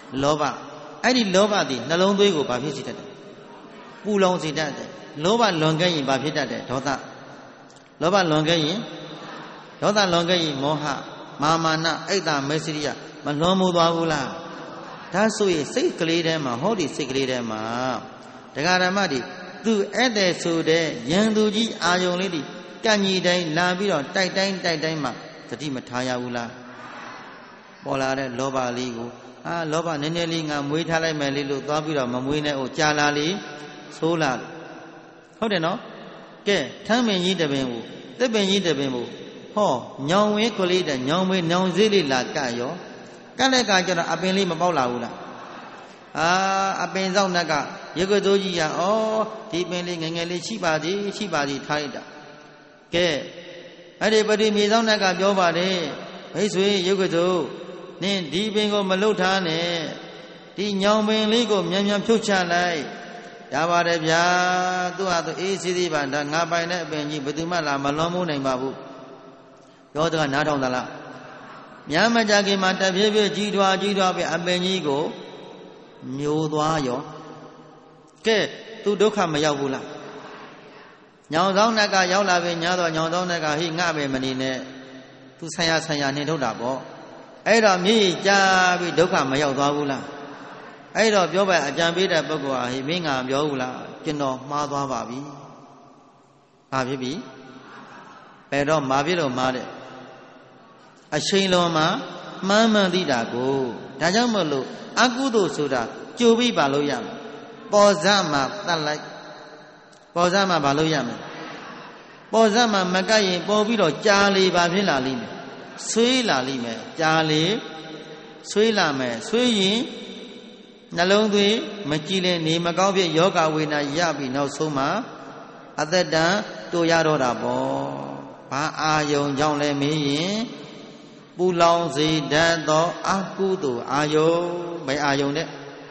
လောဘအဲ့ဒီလောဘသည်နှလုံးသွေးကိုဘာဖြစ်စေတတ်တယ်ပူလောင်စေတတ်တယ်လောဘလွန်ခဲ့ရင်ဘာဖြစ်တတ်တယ်ဒေါသလောဘလွန်ခဲ့ရင်ဒေါသလွန်ခဲ့ရင်မောဟမာမာနအိတ်တာမေစရိယမလွန်မှုသွားဘူးလားဒါဆိုရင်စိတ်ကလေးထဲမှာဟောဒီစိတ်ကလေးထဲမှာတရားဓမ္မတွေသူအဲ့တဲ့ဆိုတဲ့ယံသူကြီးအာယုံလေးတွေကံကြီးတိုင်းလာပြီးတော့တိုက်တိုင်းတိုက်တိုင်းမှာတတိမထားရဘူးလားပေါ်လာတဲ့လောဘလေးကိုအာလောဘနည်းနည်းလေးငါမွေးထားလိုက်မယ်လေးလို့သွားပြီးတော့မမွေးနဲ့ဟိုကြာလာလေဆိုးလာဟုတ်တယ်နော်ကဲထမ်းပင်ကြီးတပင်ကိုတစ်ပင်ကြီးတပင်ကိုဟောညောင်ဝဲကလေးတဲ့ညောင်ဝဲညောင်စေးလေးလာကတ်ရောကတ်တဲ့ကကျတော့အပင်လေးမပေါက်လာဘူးလားအာအပင်ဆောင်နှက်ကရေကတိုးကြီးရဩဒီပင်လေးငယ်ငယ်လေးရှိပါသေးရှိပါသေးထားလိုက်တာကဲအဲ့ဒီပတိမြေဆောင်နှက်ကပြောပါတယ်မိတ်ဆွေရေကတိုးနင်ဒီပင်ကိုမလုထားနဲ့ဒီညောင်ပင်လေးကိုမြန်မြန်ဖြုတ်ချလိုက်ရပါတယ်ဗျာသူ့ဟာသူအေးစီးသေးပါဒါငါပိုင်တဲ့အပင်ကြီးဘယ်သူမှလာမလွန်မိုးနိုင်ပါဘူးပြောတဲ့ကနားထောင်သလားများမကြခင်မှာတဖြည်းဖြည်းကြီးထွားကြီးထွားပြီးအပင်ကြီးကိုမျိုးသွားရောကဲသူဒုက္ခမရောက်ဘူးလားညောင်ဆောင်နှက်ကရောက်လာပြီညာတော့ညောင်ဆောင်နှက်ကဟိငါပဲမနေနဲ့သူဆံရဆံရနေထုတ်တာပေါ့အဲ့တော့မြည်ကြပြီးဒုက္ခမရောက်သွားဘူးလားအဲ့တော့ပြောပါအကြံပေးတဲ့ပုဂ္ဂိုလ်ဟာဟိမင်းငါပြောဘူးလားကျွန်တော်မှားသွားပါပြီဘာဖြစ်ပြီဘယ်တော့မှာဖြစ်လို့မှားတဲ့အချိန်လုံးမှာမှန်းမှန်သိတာကိုဒါကြောင့်မလို့အကုသိုလ်ဆိုတာကြိုပြီးပါလို့ရမယ်ပေါ်ဇမှာတတ်လိုက်ပေါ်ဇမှာပါလို့ရမယ်ပေါ်ဇမှာမကပ်ရင်ပေါ်ပြီးတော့ကြာလေပါဖြစ်လာလိမ့်မယ်ဆွေးလာလိမ့်မယ်ကြာလေဆွေးလာမယ်ဆွေးရင်နှလုံးသွေးမကြည်လင်နေမကောင်းဖြစ်ယောဂဝေဒနာရပြီးနောက်ဆုံးမှာအသက်တန်တိုးရတော့တာပေါ့ဘာအာယုံကြောင့်လဲမင်းရင်ပူလောင်စေတတ်သောအကုသိုလ်အာယုံဘယ်အာယုံတဲ့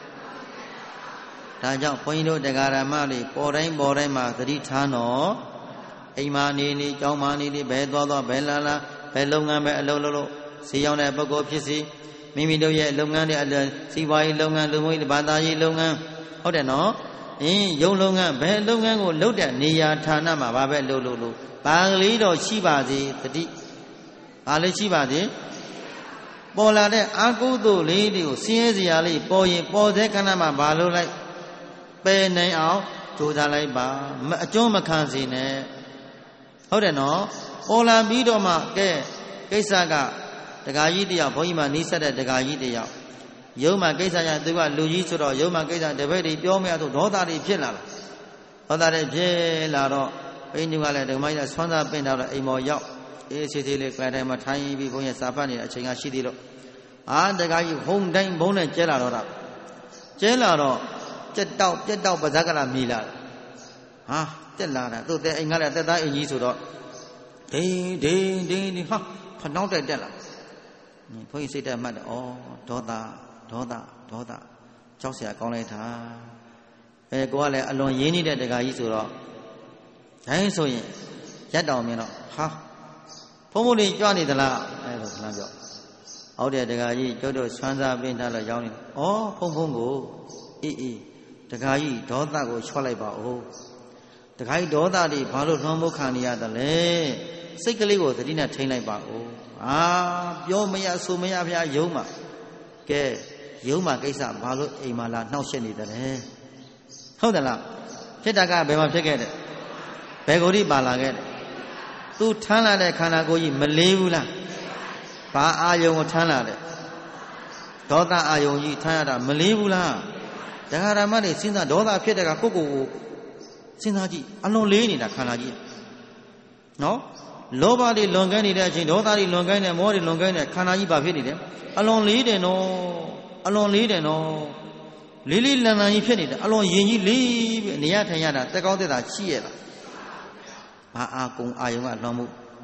ဒါကြောင့်ဘုန်းကြီးတို့တရားဓမ္မတွေပေါ်တိုင်းပေါ်တိုင်းမှာသတိထားနော်အိမ်မာနေနေကျောင်းမာနေနေဘယ်သွားသွားဘယ်လာလာဘယ်လုပ်ငန်းပဲအလုပ်လုပ်လို့ဈေးရောက်တဲ့ပုဂ္ဂိုလ်ဖြစ်စီမိမိတို့ရဲ့လုပ်ငန်းတွေစီးပွားရေးလုပ်ငန်းလူမှုရေးဘာသာရေးလုပ်ငန်းဟုတ်တယ်နော်အင်းရုံလုပ်ငန်းဘယ်လုပ်ငန်းကိုလုပ်တဲ့နေရာဌာနမှာဘာပဲလုပ်လို့လို့ဘာကလေးတော့ရှိပါစေတတိဘာလေးရှိပါစေပေါ်လာတဲ့အာကုသိုလ်လေးတွေကိုဆင်းရဲစရာလေးပေါ်ရင်ပေါ်တဲ့ခဏမှာဘာလို့လိုက်ပယ်နိုင်အောင်ကြိုးစားလိုက်ပါအကျုံးမခံစေနဲ့ဟုတ်တယ်နော်ပေါ်လာပြီးတော့မှကဲကိစ္စကတက္ကကြီးတယောက်ဘုန်းကြီးမှနီးစပ်တဲ့တက္ကကြီးတယောက်ရုံးမှာကိစ္စရသူကလူကြီးဆိုတော့ရုံးမှာကိစ္စတပည့်တွေပြောမရတော့ဒေါသတွေဖြစ်လာလားဒေါသတွေဖြစ်လာတော့ဘိန်းကြီးကလည်းဓမ္မကြီးကဆွမ်းစားပင့်တော့အိမ်မော်ရောက်အေးစီစီလေးကြွယ်တိုင်းမှာထိုင်ပြီးဘုန်းကြီးစာဖတ်နေတဲ့အချိန်ကရှိသေးတော့အာတက္ကကြီးဟုံတိုင်းဘုံနဲ့ကျဲလာတော့တာကျဲလာတော့ကြက်တောက်ပြက်တောက်ပါဇက်ကလာမြည်လာဟာတက်လာတာသူ့တဲ့အိမ်ကလည်းတက်သားအိမ်ကြီးဆိုတော့ဒိန်ဒိန်ဒိန်ဟာဖနှောင်းတက်တက်လာဘုန်းကြီးစိတ်တက်မှတ်တယ်ဩဒေါသဒေါသဒေါသကြောက်စရာကောင်းလိုက်တာအဲကိုကလည်းအလွန်ရင်းနေတဲ့တက္ကကြီးဆိုတော့ဒါရင်ဆိုရင်ရက်တော်မြင်တော့ဟာဖုံဖုံလေးကြွနေသလားအဲလိုခဏပြောဟုတ်တယ်တက္ကကြီးကျုပ်တို့ဆွမ်းစားပင်းထားလို့ရောင်းနေဩဖုံဖုံကိုအေးအေးတက္ကကြီးဒေါသကိုချော့လိုက်ပါဦးတက္ကကြီးဒေါသတွေဘာလို့နှောမှုခံနေရတယ်လဲစိတ်ကလေးကိုသတိနဲ့ထိန်းလိုက်ပါဦးအာပြောမရဆိုမရဖျားယုံမှာကဲယုံမှာကိစ္စဘာလို့အိမ်မှာလာနှောက်ရှက်နေတယ်လဲဟုတ်တယ်လားဖြစ်တာကဘယ်မှာဖြစ်ခဲ့တယ်ဘယ်ကိုဒီပါလာခဲ့တယ်သူထမ်းလာတဲ့ခန္ဓာကိုယ်ကြီးမလေးဘူးလားဘာအာယုံကိုထမ်းလာတယ်ဒေါသအာယုံကြီးထမ်းရတာမလေးဘူးလားတရားဓမ္မတွေစဉ်းစားဒေါသဖြစ်တဲ့ကကိုယ့်ကိုယ်ကိုစဉ်းစားကြည့်အလွန်လေးနေတာခန္ဓာကြီးနော်လောဘတွေလွန်ကဲနေတဲ့အချိန်ဒေါသတွေလွန်ကဲနေမောတွေလွန်ကဲနေခန္ဓာကြီးဘာဖြစ်နေတယ်အလွန်လေးတယ်နော်အလွန်လေးတယ်နော်လေးလေးလန်လန်ကြီးဖြစ်နေတယ်အလွန်ရင်ကြီးလေးပဲနေရထိုင်ရတာတက်ကောင်းတက်တာရှိရလားဘာအာကုံအာယုံကလွန်မှု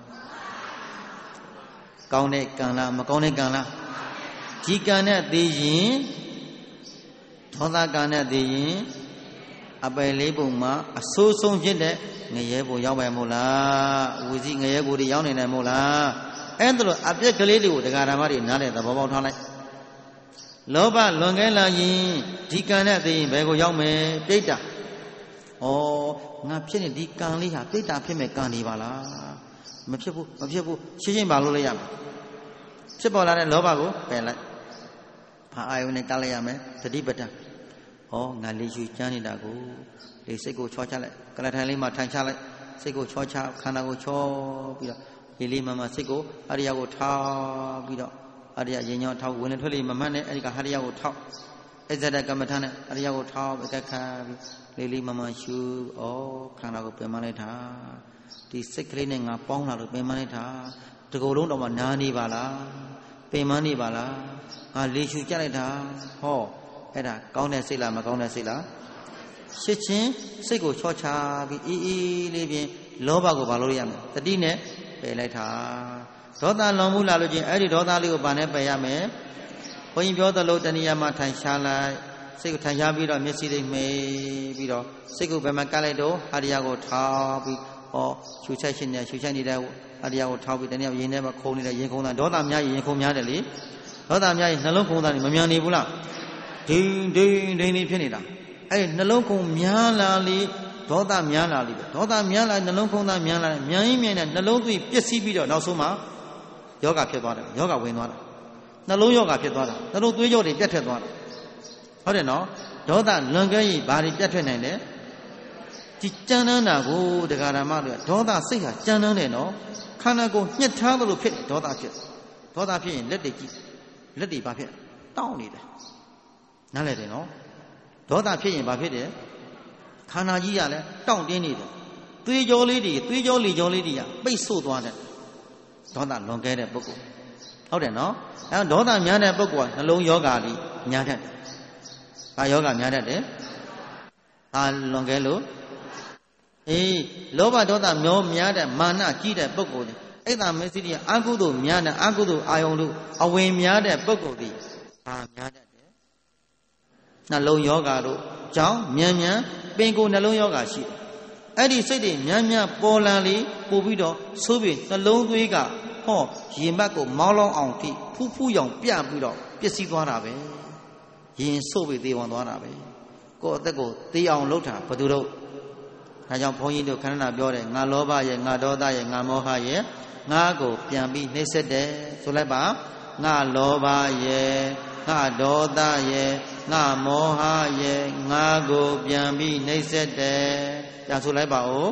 ကောင်းတဲ့ကံလားမကောင်းတဲ့ကံလားဒီကံနဲ့သိရင်ဒေါသကံနဲ့သိရင်အပယ်လေးပုံမှာအဆိုးဆုံးဖြစ်တဲ့ငရဲပုံရောက်မယ်မို့လားဝီစီငရဲကိုတွေရောက်နေတယ်မို့လားအဲ့ဒါလို့အပြက်ကလေးတွေကိုတရားဓမ္မတွေနားတဲ့သဘောပေါက်ထားလိုက်လောဘလွန်ကဲလာရင်ဒီကံနဲ့သိရင်ဘယ်ကိုရောက်မယ်ပြိတ္တာဩငါဖြစ်နေဒီကံလေးဟာပြိတ္တာဖြစ်မဲ့ကံနေပါလားမဖြစ်ဘူးမဖြစ်ဘူးရှင်းရှင်းပါလို့လိုက်ရမယ်ဖြစ်ပေါ်လာတဲ့လောဘကိုပယ်လိုက်ဘာအာယုန်နဲ့ကလိုက်ရမယ်သတိပဋ္ဌာန်ဩငါလေးရှူချမ်းနေတာကိုလေစိတ်ကိုချောချလိုက်ကလထိုင်လေးမှာထိုင်ချလိုက်စိတ်ကိုချောချခန္ဓာကိုချောပြီးတော့လေးလေးမမစိတ်ကိုအရိယကိုထောက်ပြီးတော့အရိယရင်ညောထောက်ဝင်လေထွက်လေမမှတ်နဲ့အဲ့ဒီကဟရိယကိုထောက်အစ္ဆဒကမ္မထာနဲ့အရိယကိုထောက်အကခါပြီးလေးလေးမမရှူဩခန္ဓာကိုပင်မလိုက်တာဒီစိတ်ကလေးနဲ့ငါပေါင်းလာလို့ပင်မလိုက်တာတကူလုံးတော့မှနားနေပါလားပင်မနေပါလားငါလေးရှူကြလိုက်တာဟောအဲ့ဒါကောင်းတဲ့စိတ်လားမကောင်းတဲ့စိတ်လားရှစ်ချင်းစိတ်ကိုချောချပြီးအေးအေးလေးဖြင့်လောဘကိုဘာလို့ရမလဲတတိနဲ့ပယ်လိုက်တာဒေါသလွန်မှုလာလို့ချင်းအဲ့ဒီဒေါသလေးကိုဘာနဲ့ပယ်ရမလဲဘုန်းကြီးပြောသလိုတဏှာမှာထိုင်ရှားလိုက်စိတ်ကိုထိုင်ရှားပြီးတော့မျက်စိလေးမှိပြီးတော့စိတ်ကိုဘယ်မှာကပ်လိုက်တော့ဟာရိယကိုထောက်ပြီးဟောရှူချက်ရှင်နေရှူချက်နေတဲ့ဟာရိယကိုထောက်ပြီးတဏှာရင်ထဲမှာခုံနေတဲ့ရင်ခုံတာဒေါသများရင်ခုံများတယ်လေဒေါသများရင်နှလုံးခုံတာနေမမြန်နေဘူးလားဒိန်ဒိန်ဒိန်လေးဖြစ်နေတာအဲ့နှလုံးခုံများလာလေဒေါသများလာလေဒေါသများလာနှလုံးခုံသားများလာတယ်မြန်ရင်မြန်တဲ့နှလုံးသွေးပျက်စီးပြီးတော့နောက်ဆုံးမှာယောဂဖြစ်သွားတယ်ယောဂဝင်သွားတာနှလုံးယောဂဖြစ်သွားတာနှလုံးသွေးကြောတွေပြတ်ထွက်သွားတာဟုတ်တယ်နော်ဒေါသလွန်ကဲရင်ဘာတွေပြတ်ထွက်နိုင်လဲဒီကြမ်းတမ်းတာကိုတရားဓမ္မတွေကဒေါသစိတ်ဟာကြမ်းတမ်းတယ်နော်ခန္ဓာကိုယ်ညှစ်ထားသလိုဖြစ်ဒေါသဖြစ်ဒေါသဖြစ်ရင်လက်တွေကြည့်လက်တွေဘာဖြစ်တောင်းနေတယ်နားလည်တယ်နော်ဒေါသဖြစ်ရင်ဘာဖြစ်တယ်ခန္ဓာကြီးကလည်းတောင့်တင်းနေတယ်သွေးကြောလေးတွေသွေးကြောလေကြောလေးတွေကပိတ်ဆို့သွားတယ်ဒေါသလွန်ကဲတဲ့ပုဂ္ဂိုလ်ဟုတ်တယ်နော်အဲဒေါသများတဲ့ပုဂ္ဂိုလ်ကနှလုံးယောဂါလေးများတတ်တယ်ဘာယောဂများတတ်တယ်ဘာလွန်ကဲလို့အေးလောဘဒေါသမျောများတဲ့မာနကြီးတဲ့ပုဂ္ဂိုလ်တွေအဲ့ဒါမေစိတိကအကုသိုလ်များတဲ့အကုသိုလ်အာယုန်တို့အဝင်များတဲ့ပုဂ္ဂိုလ်တွေဘာများတတ်တယ်နှလုံးယောဂါတို့ကြောင့်မြန်မြန်ပင်ကိုယ်နှလုံးယောဂါရှိတယ်အဲ့ဒီစိတ်တွေမြန်မြန်ပေါ်လာလေပို့ပြီးတော့ဆိုးပြီးနှလုံးသွေးကဟောရင်ဘတ်ကိုမောင်းလောင်းအောင်ထိဖူးဖူးရောင်ပြပြီးတော့ပျက်စီးသွားတာပဲရင်ဆိုးပြီးသေဝင်သွားတာပဲကိုယ့်အသက်ကိုသေအောင်လုပ်တာဘယ်သူတို့ဒါကြောင့်ဘုန်းကြီးတို့ခန္ဓာပြောတယ်ငါလောဘရဲ့ငါဒေါသရဲ့ငါမောဟရဲ့ငါကိုပြန်ပြီးနှိမ့်ဆက်တယ်ဆိုလိုက်ပါငါလောဘရဲ့ငါဒေါသရဲ့ငါမောဟရဲ့ငါကိုပြန်ပြီးနှိမ့်ဆက်တယ်ပြန်ဆိုလိုက်ပါဦး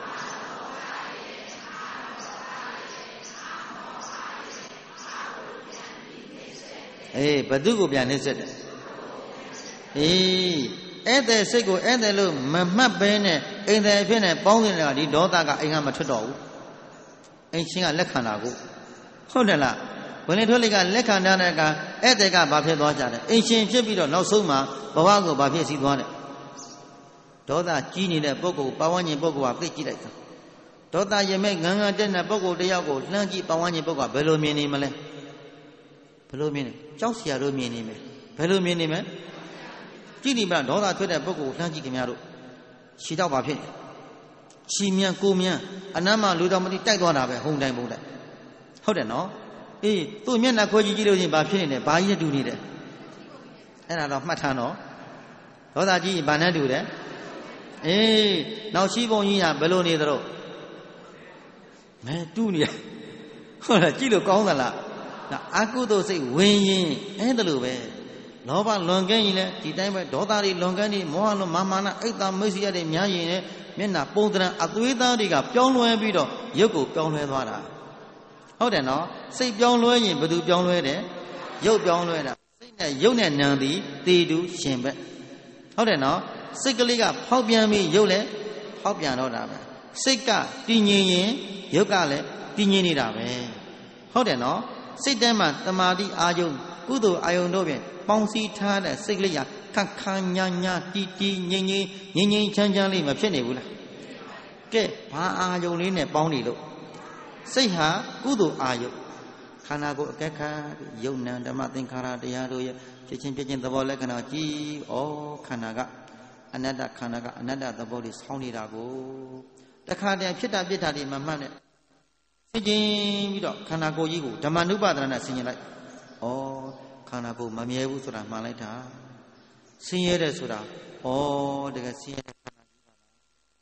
အေးဘသူကိုပြန်နှိမ့်ဆက်တယ်အေးဧည့်သည်စိတ်ကိုဧည့်သည်လို့မမှတ်ဘဲနဲ့အိမ်သည်အဖြစ်နဲ့ပေါင်းနေတာဒီဒေါသကအိမ်ကမထွက်တော့ဘူးအိမ်ချင်းကလက်ခံတာကိုဟုတ်တယ်လားဝင်လေထွက်လေကလက်ခံတဲ့အခါဧည့်သည်ကဘာဖြစ်သွားကြတယ်အိမ်ရှင်ဖြစ်ပြီးတော့နောက်ဆုံးမှာဘဝကိုဘာဖြစ်စီသွားတယ်ဒေါသကြီးနေတဲ့ပုဂ္ဂိုလ်ပဝန်းကျင်ပုဂ္ဂိုလ်ကသိကြည့်လိုက်တာဒေါသရမဲ့ငန်းငန်းတက်တဲ့ပုဂ္ဂိုလ်တယောက်ကိုလှမ်းကြည့်ပဝန်းကျင်ပုဂ္ဂိုလ်ကဘယ်လိုမြင်နေမလဲဘယ်လိုမြင်လဲကြောက်စရာတို့မြင်နေမယ်ဘယ်လိုမြင်နေမလဲကြည့်ဒီမှာဒေါသထွက်တဲ့ပုဂ္ဂိုလ်ကိုလှမ်းကြည့်ခင်ဗျားတို့ခြေတော့ဘာဖြစ်လဲခြေမြန်ကိုမြန်အနမ်းမှလူတော်မတိတိုက်သွားတာပဲဟုန်တိုင်းပုံတိုင်းဟုတ်တယ်နော်အေးသူ့မျက်နှာခွဲကြည့်ကြည့်လို့ချင်းဘာဖြစ်နေလဲဘာကြီးတူနေတယ်အဲ့ဒါတော့မှတ်ထားနော်ဒေါသကြီးဘာနဲ့တူတယ်အေးနောက်ရှိပုံကြီးကဘယ်လိုနေသလဲမဲတူနေရဟုတ်လားကြည့်လို့ကောင်းသလားအကုသိုလ်စိတ်ဝင်ရင်အဲ့ဒါလိုပဲလောဘလွန်ကဲရင်လည်းဒီတိုင်းပဲဒေါသတွေလွန်ကဲနေမောဟလွန်မာမာနအိတ်တာမိတ်ဆွေရတဲ့များရင်လည်းမျက်နှာပုံသဏ္ဍာန်အသွေးသားတွေကပြောင်းလဲပြီးတော့ရုပ်ကိုပြောင်းလဲသွားတာဟုတ်တယ်နော်စိတ်ပြောင်းလဲရင်ဘယ်သူပြောင်းလဲတယ်ရုပ်ပြောင်းလဲတာစိတ်နဲ့ရုပ်နဲ့နာမ်သည်တေတူရှင်ပဲဟုတ်တယ်နော်စိတ်ကလေးကဖောက်ပြန်ပြီးရုပ်လည်းဖောက်ပြန်တော့တာပဲစိတ်ကတည်ငြိမ်ရင်ရုပ်ကလည်းတည်ငြိမ်နေတာပဲဟုတ်တယ်နော်စိတ်ထဲမှာတမာတိအာယုံကုသိုလ်အာယုံတို့ဖြင့်ပေါင်းစည်းထားတဲ့စိတ်ကလေးကခက်ခါညာညာတီတီငြိမ်ငြိမ်ငြိမ်ငြိမ်ချမ်းချမ်းလေးမဖြစ်နေဘူးလားကဲဘာအာယုံလေးနဲ့ပေါင်းနေလို့စိတ်ဟာကုသိုလ်အာယုံခန္ဓာကိုယ်အကဲခါယုံနံဓမ္မသင်္ခါရတရားတို့ရဲ့ဖြစ်ချင်းဖြစ်ချင်းသဘောလက္ခဏာကြည်ဩခန္ဓာကအနတ္တခန္ဓာကအနတ္တသဘောတွေဆောင်းနေတာကိုတခါတည်းဖြစ်တာပြစ်တာတွေမမှတ်နဲ့ဆင်ခြင်ပြီးတော့ခန္ဓာကိုယ်ကြီးကိုဓမ္မနုပါဒနာနဲ့ဆင်ခြင်လိုက်ဩခန္ဓာကိုယ်မမြဲဘူးဆိုတာမှန်လိုက်တာဆင်းရဲတယ်ဆိုတာဩတကယ်ဆင်းရဲတဲ့ခန္ဓာကြီးပါလား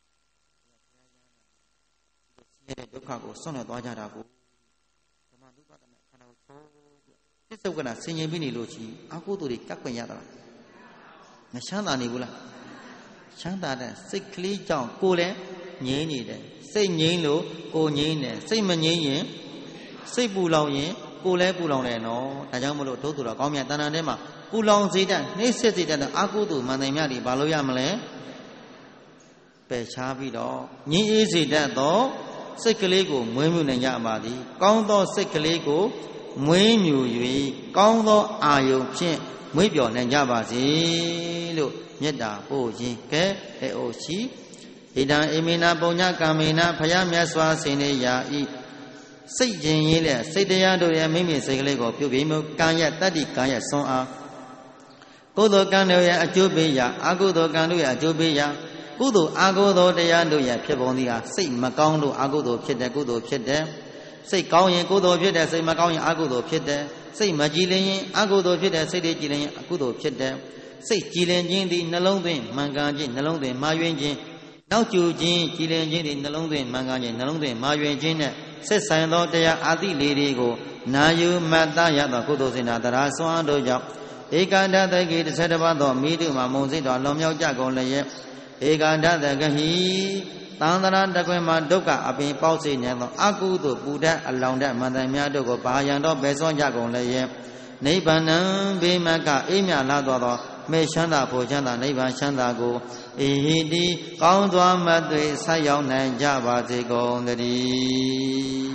ဆင်းရဲတဲ့ဒုက္ခကိုဆွန့်လွတ်သွားကြတာကိုဓမ္မဒုက္ခတမဲ့ခန္ဓာကိုချိုးပြစ္ဆုတ်ကနာဆင်ញင်ပြီးနေလို့ရှိအာဟုတုတွေကပ်ခွင့်ရတာလားမချမ်းသာနေဘူးလားချမ်းသာတဲ့စိတ်ကလေးကြောင့်ကိုယ်လည်းငြိမ်းနေတယ်စိတ်ငြိမ်းလို့ကိုယ်ငြိမ်းတယ်စိတ်မငြိမ်းရင်စိတ်ပူလောင်ရင်ကိုယ်လည်းပူလောင်တယ်နော်ဒါကြောင့်မလို့ဒုက္ခတော့ကောင်းမြတ်တဏ္ဍာထဲမှာပူလောင်စေတတ်နှိမ့်ဆက်စေတတ်တဲ့အာဟုတုမန္တန်မြတ်တွေဘာလို့ရမလဲပယ်ရှားပြီးတော့ငြိမ်းအေးစေတတ်သောစိတ်ကလေးကိုမွေးမြူနိုင်ကြပါသည်ကောင်းသောစိတ်ကလေးကိုမွေးမြူ၍ကောင်းသောအာယုံဖြင့်မွေးပျော်နိုင်ကြပါစေလို့မေတ္တာပို့ခြင်းကဲအေအိုရှိဣဒံအိမေနာပုံညကာမေနာဖယားမြတ်စွာဆင်နေရာဤစိတ်ခြင်းရေးတဲ့စိတ်တရားတို့ရဲ့မိမိစိတ်ကလေးကိုပြုပြီးမှုကံရတတ္တိကံရဆွမ်းအားကုသိုလ်ကံတို့ရဲ့အကျိုးပေးရာအကုသိုလ်ကံတို့ရဲ့အကျိုးပေးရာကုသိုလ်အကုသိုလ်တရားတို့ရဲ့ဖြစ်ပုံသည်ဟာစိတ်မကောင်းလို့အကုသိုလ်ဖြစ်တဲ့ကုသိုလ်ဖြစ်တဲ့စိတ်ကောင်းရင်ကုသိုလ်ဖြစ်တဲ့စိတ်မကောင်းရင်အကုသိုလ်ဖြစ်တဲ့စိတ်မကြည်လင်ရင်အကုသိုလ်ဖြစ်တဲ့စိတ်တွေကြည်လင်ရင်အကုသိုလ်ဖြစ်တဲ့စိတ်ကြည်လင်ခြင်းသည်နှလုံးသွင်းမှန်ကန်ခြင်းနှလုံးသွင်းမှားယွင်းခြင်းနောက်ကျခြင်းကြည်လင်ခြင်းသည်နှလုံးသွင်းမှန်ကန်ခြင်းနှလုံးသွင်းမှားယွင်းခြင်းနဲ့ဆက်ဆိုင်သောတရားအာတိလေးတွေကိုနာယူမှတ်သားရသောကုသိုလ်စေနာတရားစွမ်းတို့ကြောင့်ဧကန္တတကေတစ်ဆက်တစ်ပါးသောမိတုမှာမုံစိတ်တော်လွန်မြောက်ကြကုန်လျက်ဧကန္တတကဟိသန္တရာတကွင်မှာဒုက္ခအပင်ပေါက်စေနေသောအကုသိုလ်ပူဓာတ်အလောင်ဓာတ်မန္တန်များတို့ကိုဘာယံတော့ပယ်စွန့်ကြကုန်လျက်နိဗ္ဗာန်ဘေမကအေးမြလာတော်သောမေချမ်းသာဖို့ချမ်းသာနိဗ္ဗာန်ချမ်းသာကိုအေဟိတိကောင်းစွာမသွေဆက်ရောက်နိုင်ကြပါစေကုန်သတည်း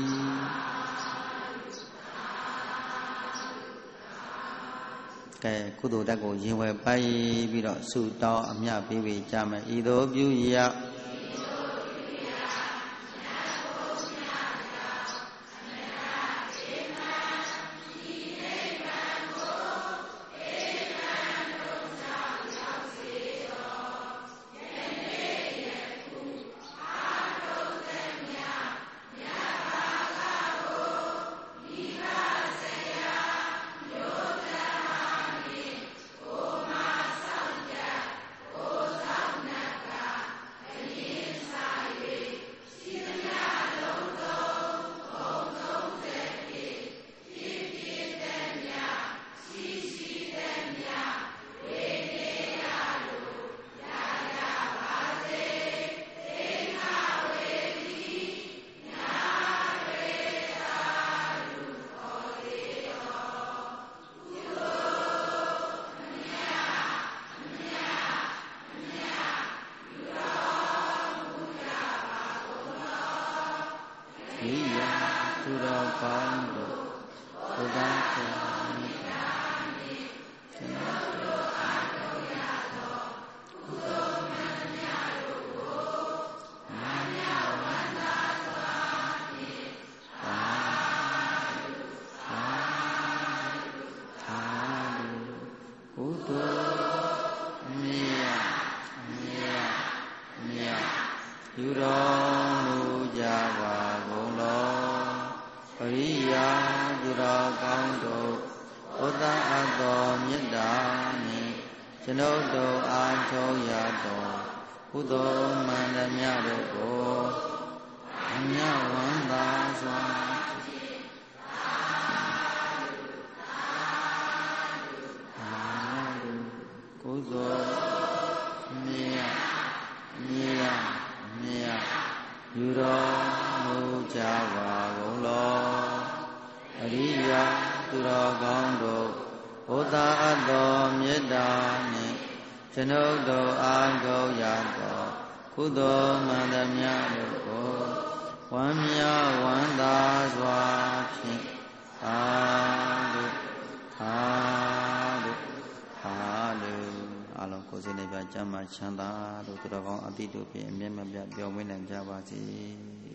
ကဲကုသိုလ်ဓာတ်ကိုရင်ဝယ်ပိုက်ပြီးတော့ဆုတောင်းအမြတ်ပေးပေးကြမယ်ဤသို့ပြုရယူတော်မူကြပါကုန်လောပရိယာသူတော်ကောင်းတို့ဩတ္တအပ်သောမေတ္တာနှင့်ကျွန်ုပ်တို့အားထုတ်ရသောကုသိုလ်မှန်သမျှတို့ကိုအမြတ်ဝန္တာစွာကုသိုလ်မြတ်မြတ်မြတ်ယူတော်မူကြပါကုန်လောအရိယာသူတော်ကောင်းတို့ဘုဒ္ဓအပ်သောမေတ္တာနှင့်ကျွန်ုပ်တို့အားထုတ်ရသောကုသိုလ်မှန်သမျှတို့ကိုဝမ်းမြောက်ဝမ်းသာစွာဖြင့်အာလုအာလုအာလုအလုံးကိုယ်စိတ်နှပြကျမ်းမှချမ်းသာတို့သူတော်ကောင်းအတိတို့ဖြင့်အမြဲမပြတ်ပျော်မွေးနိုင်ကြပါစေ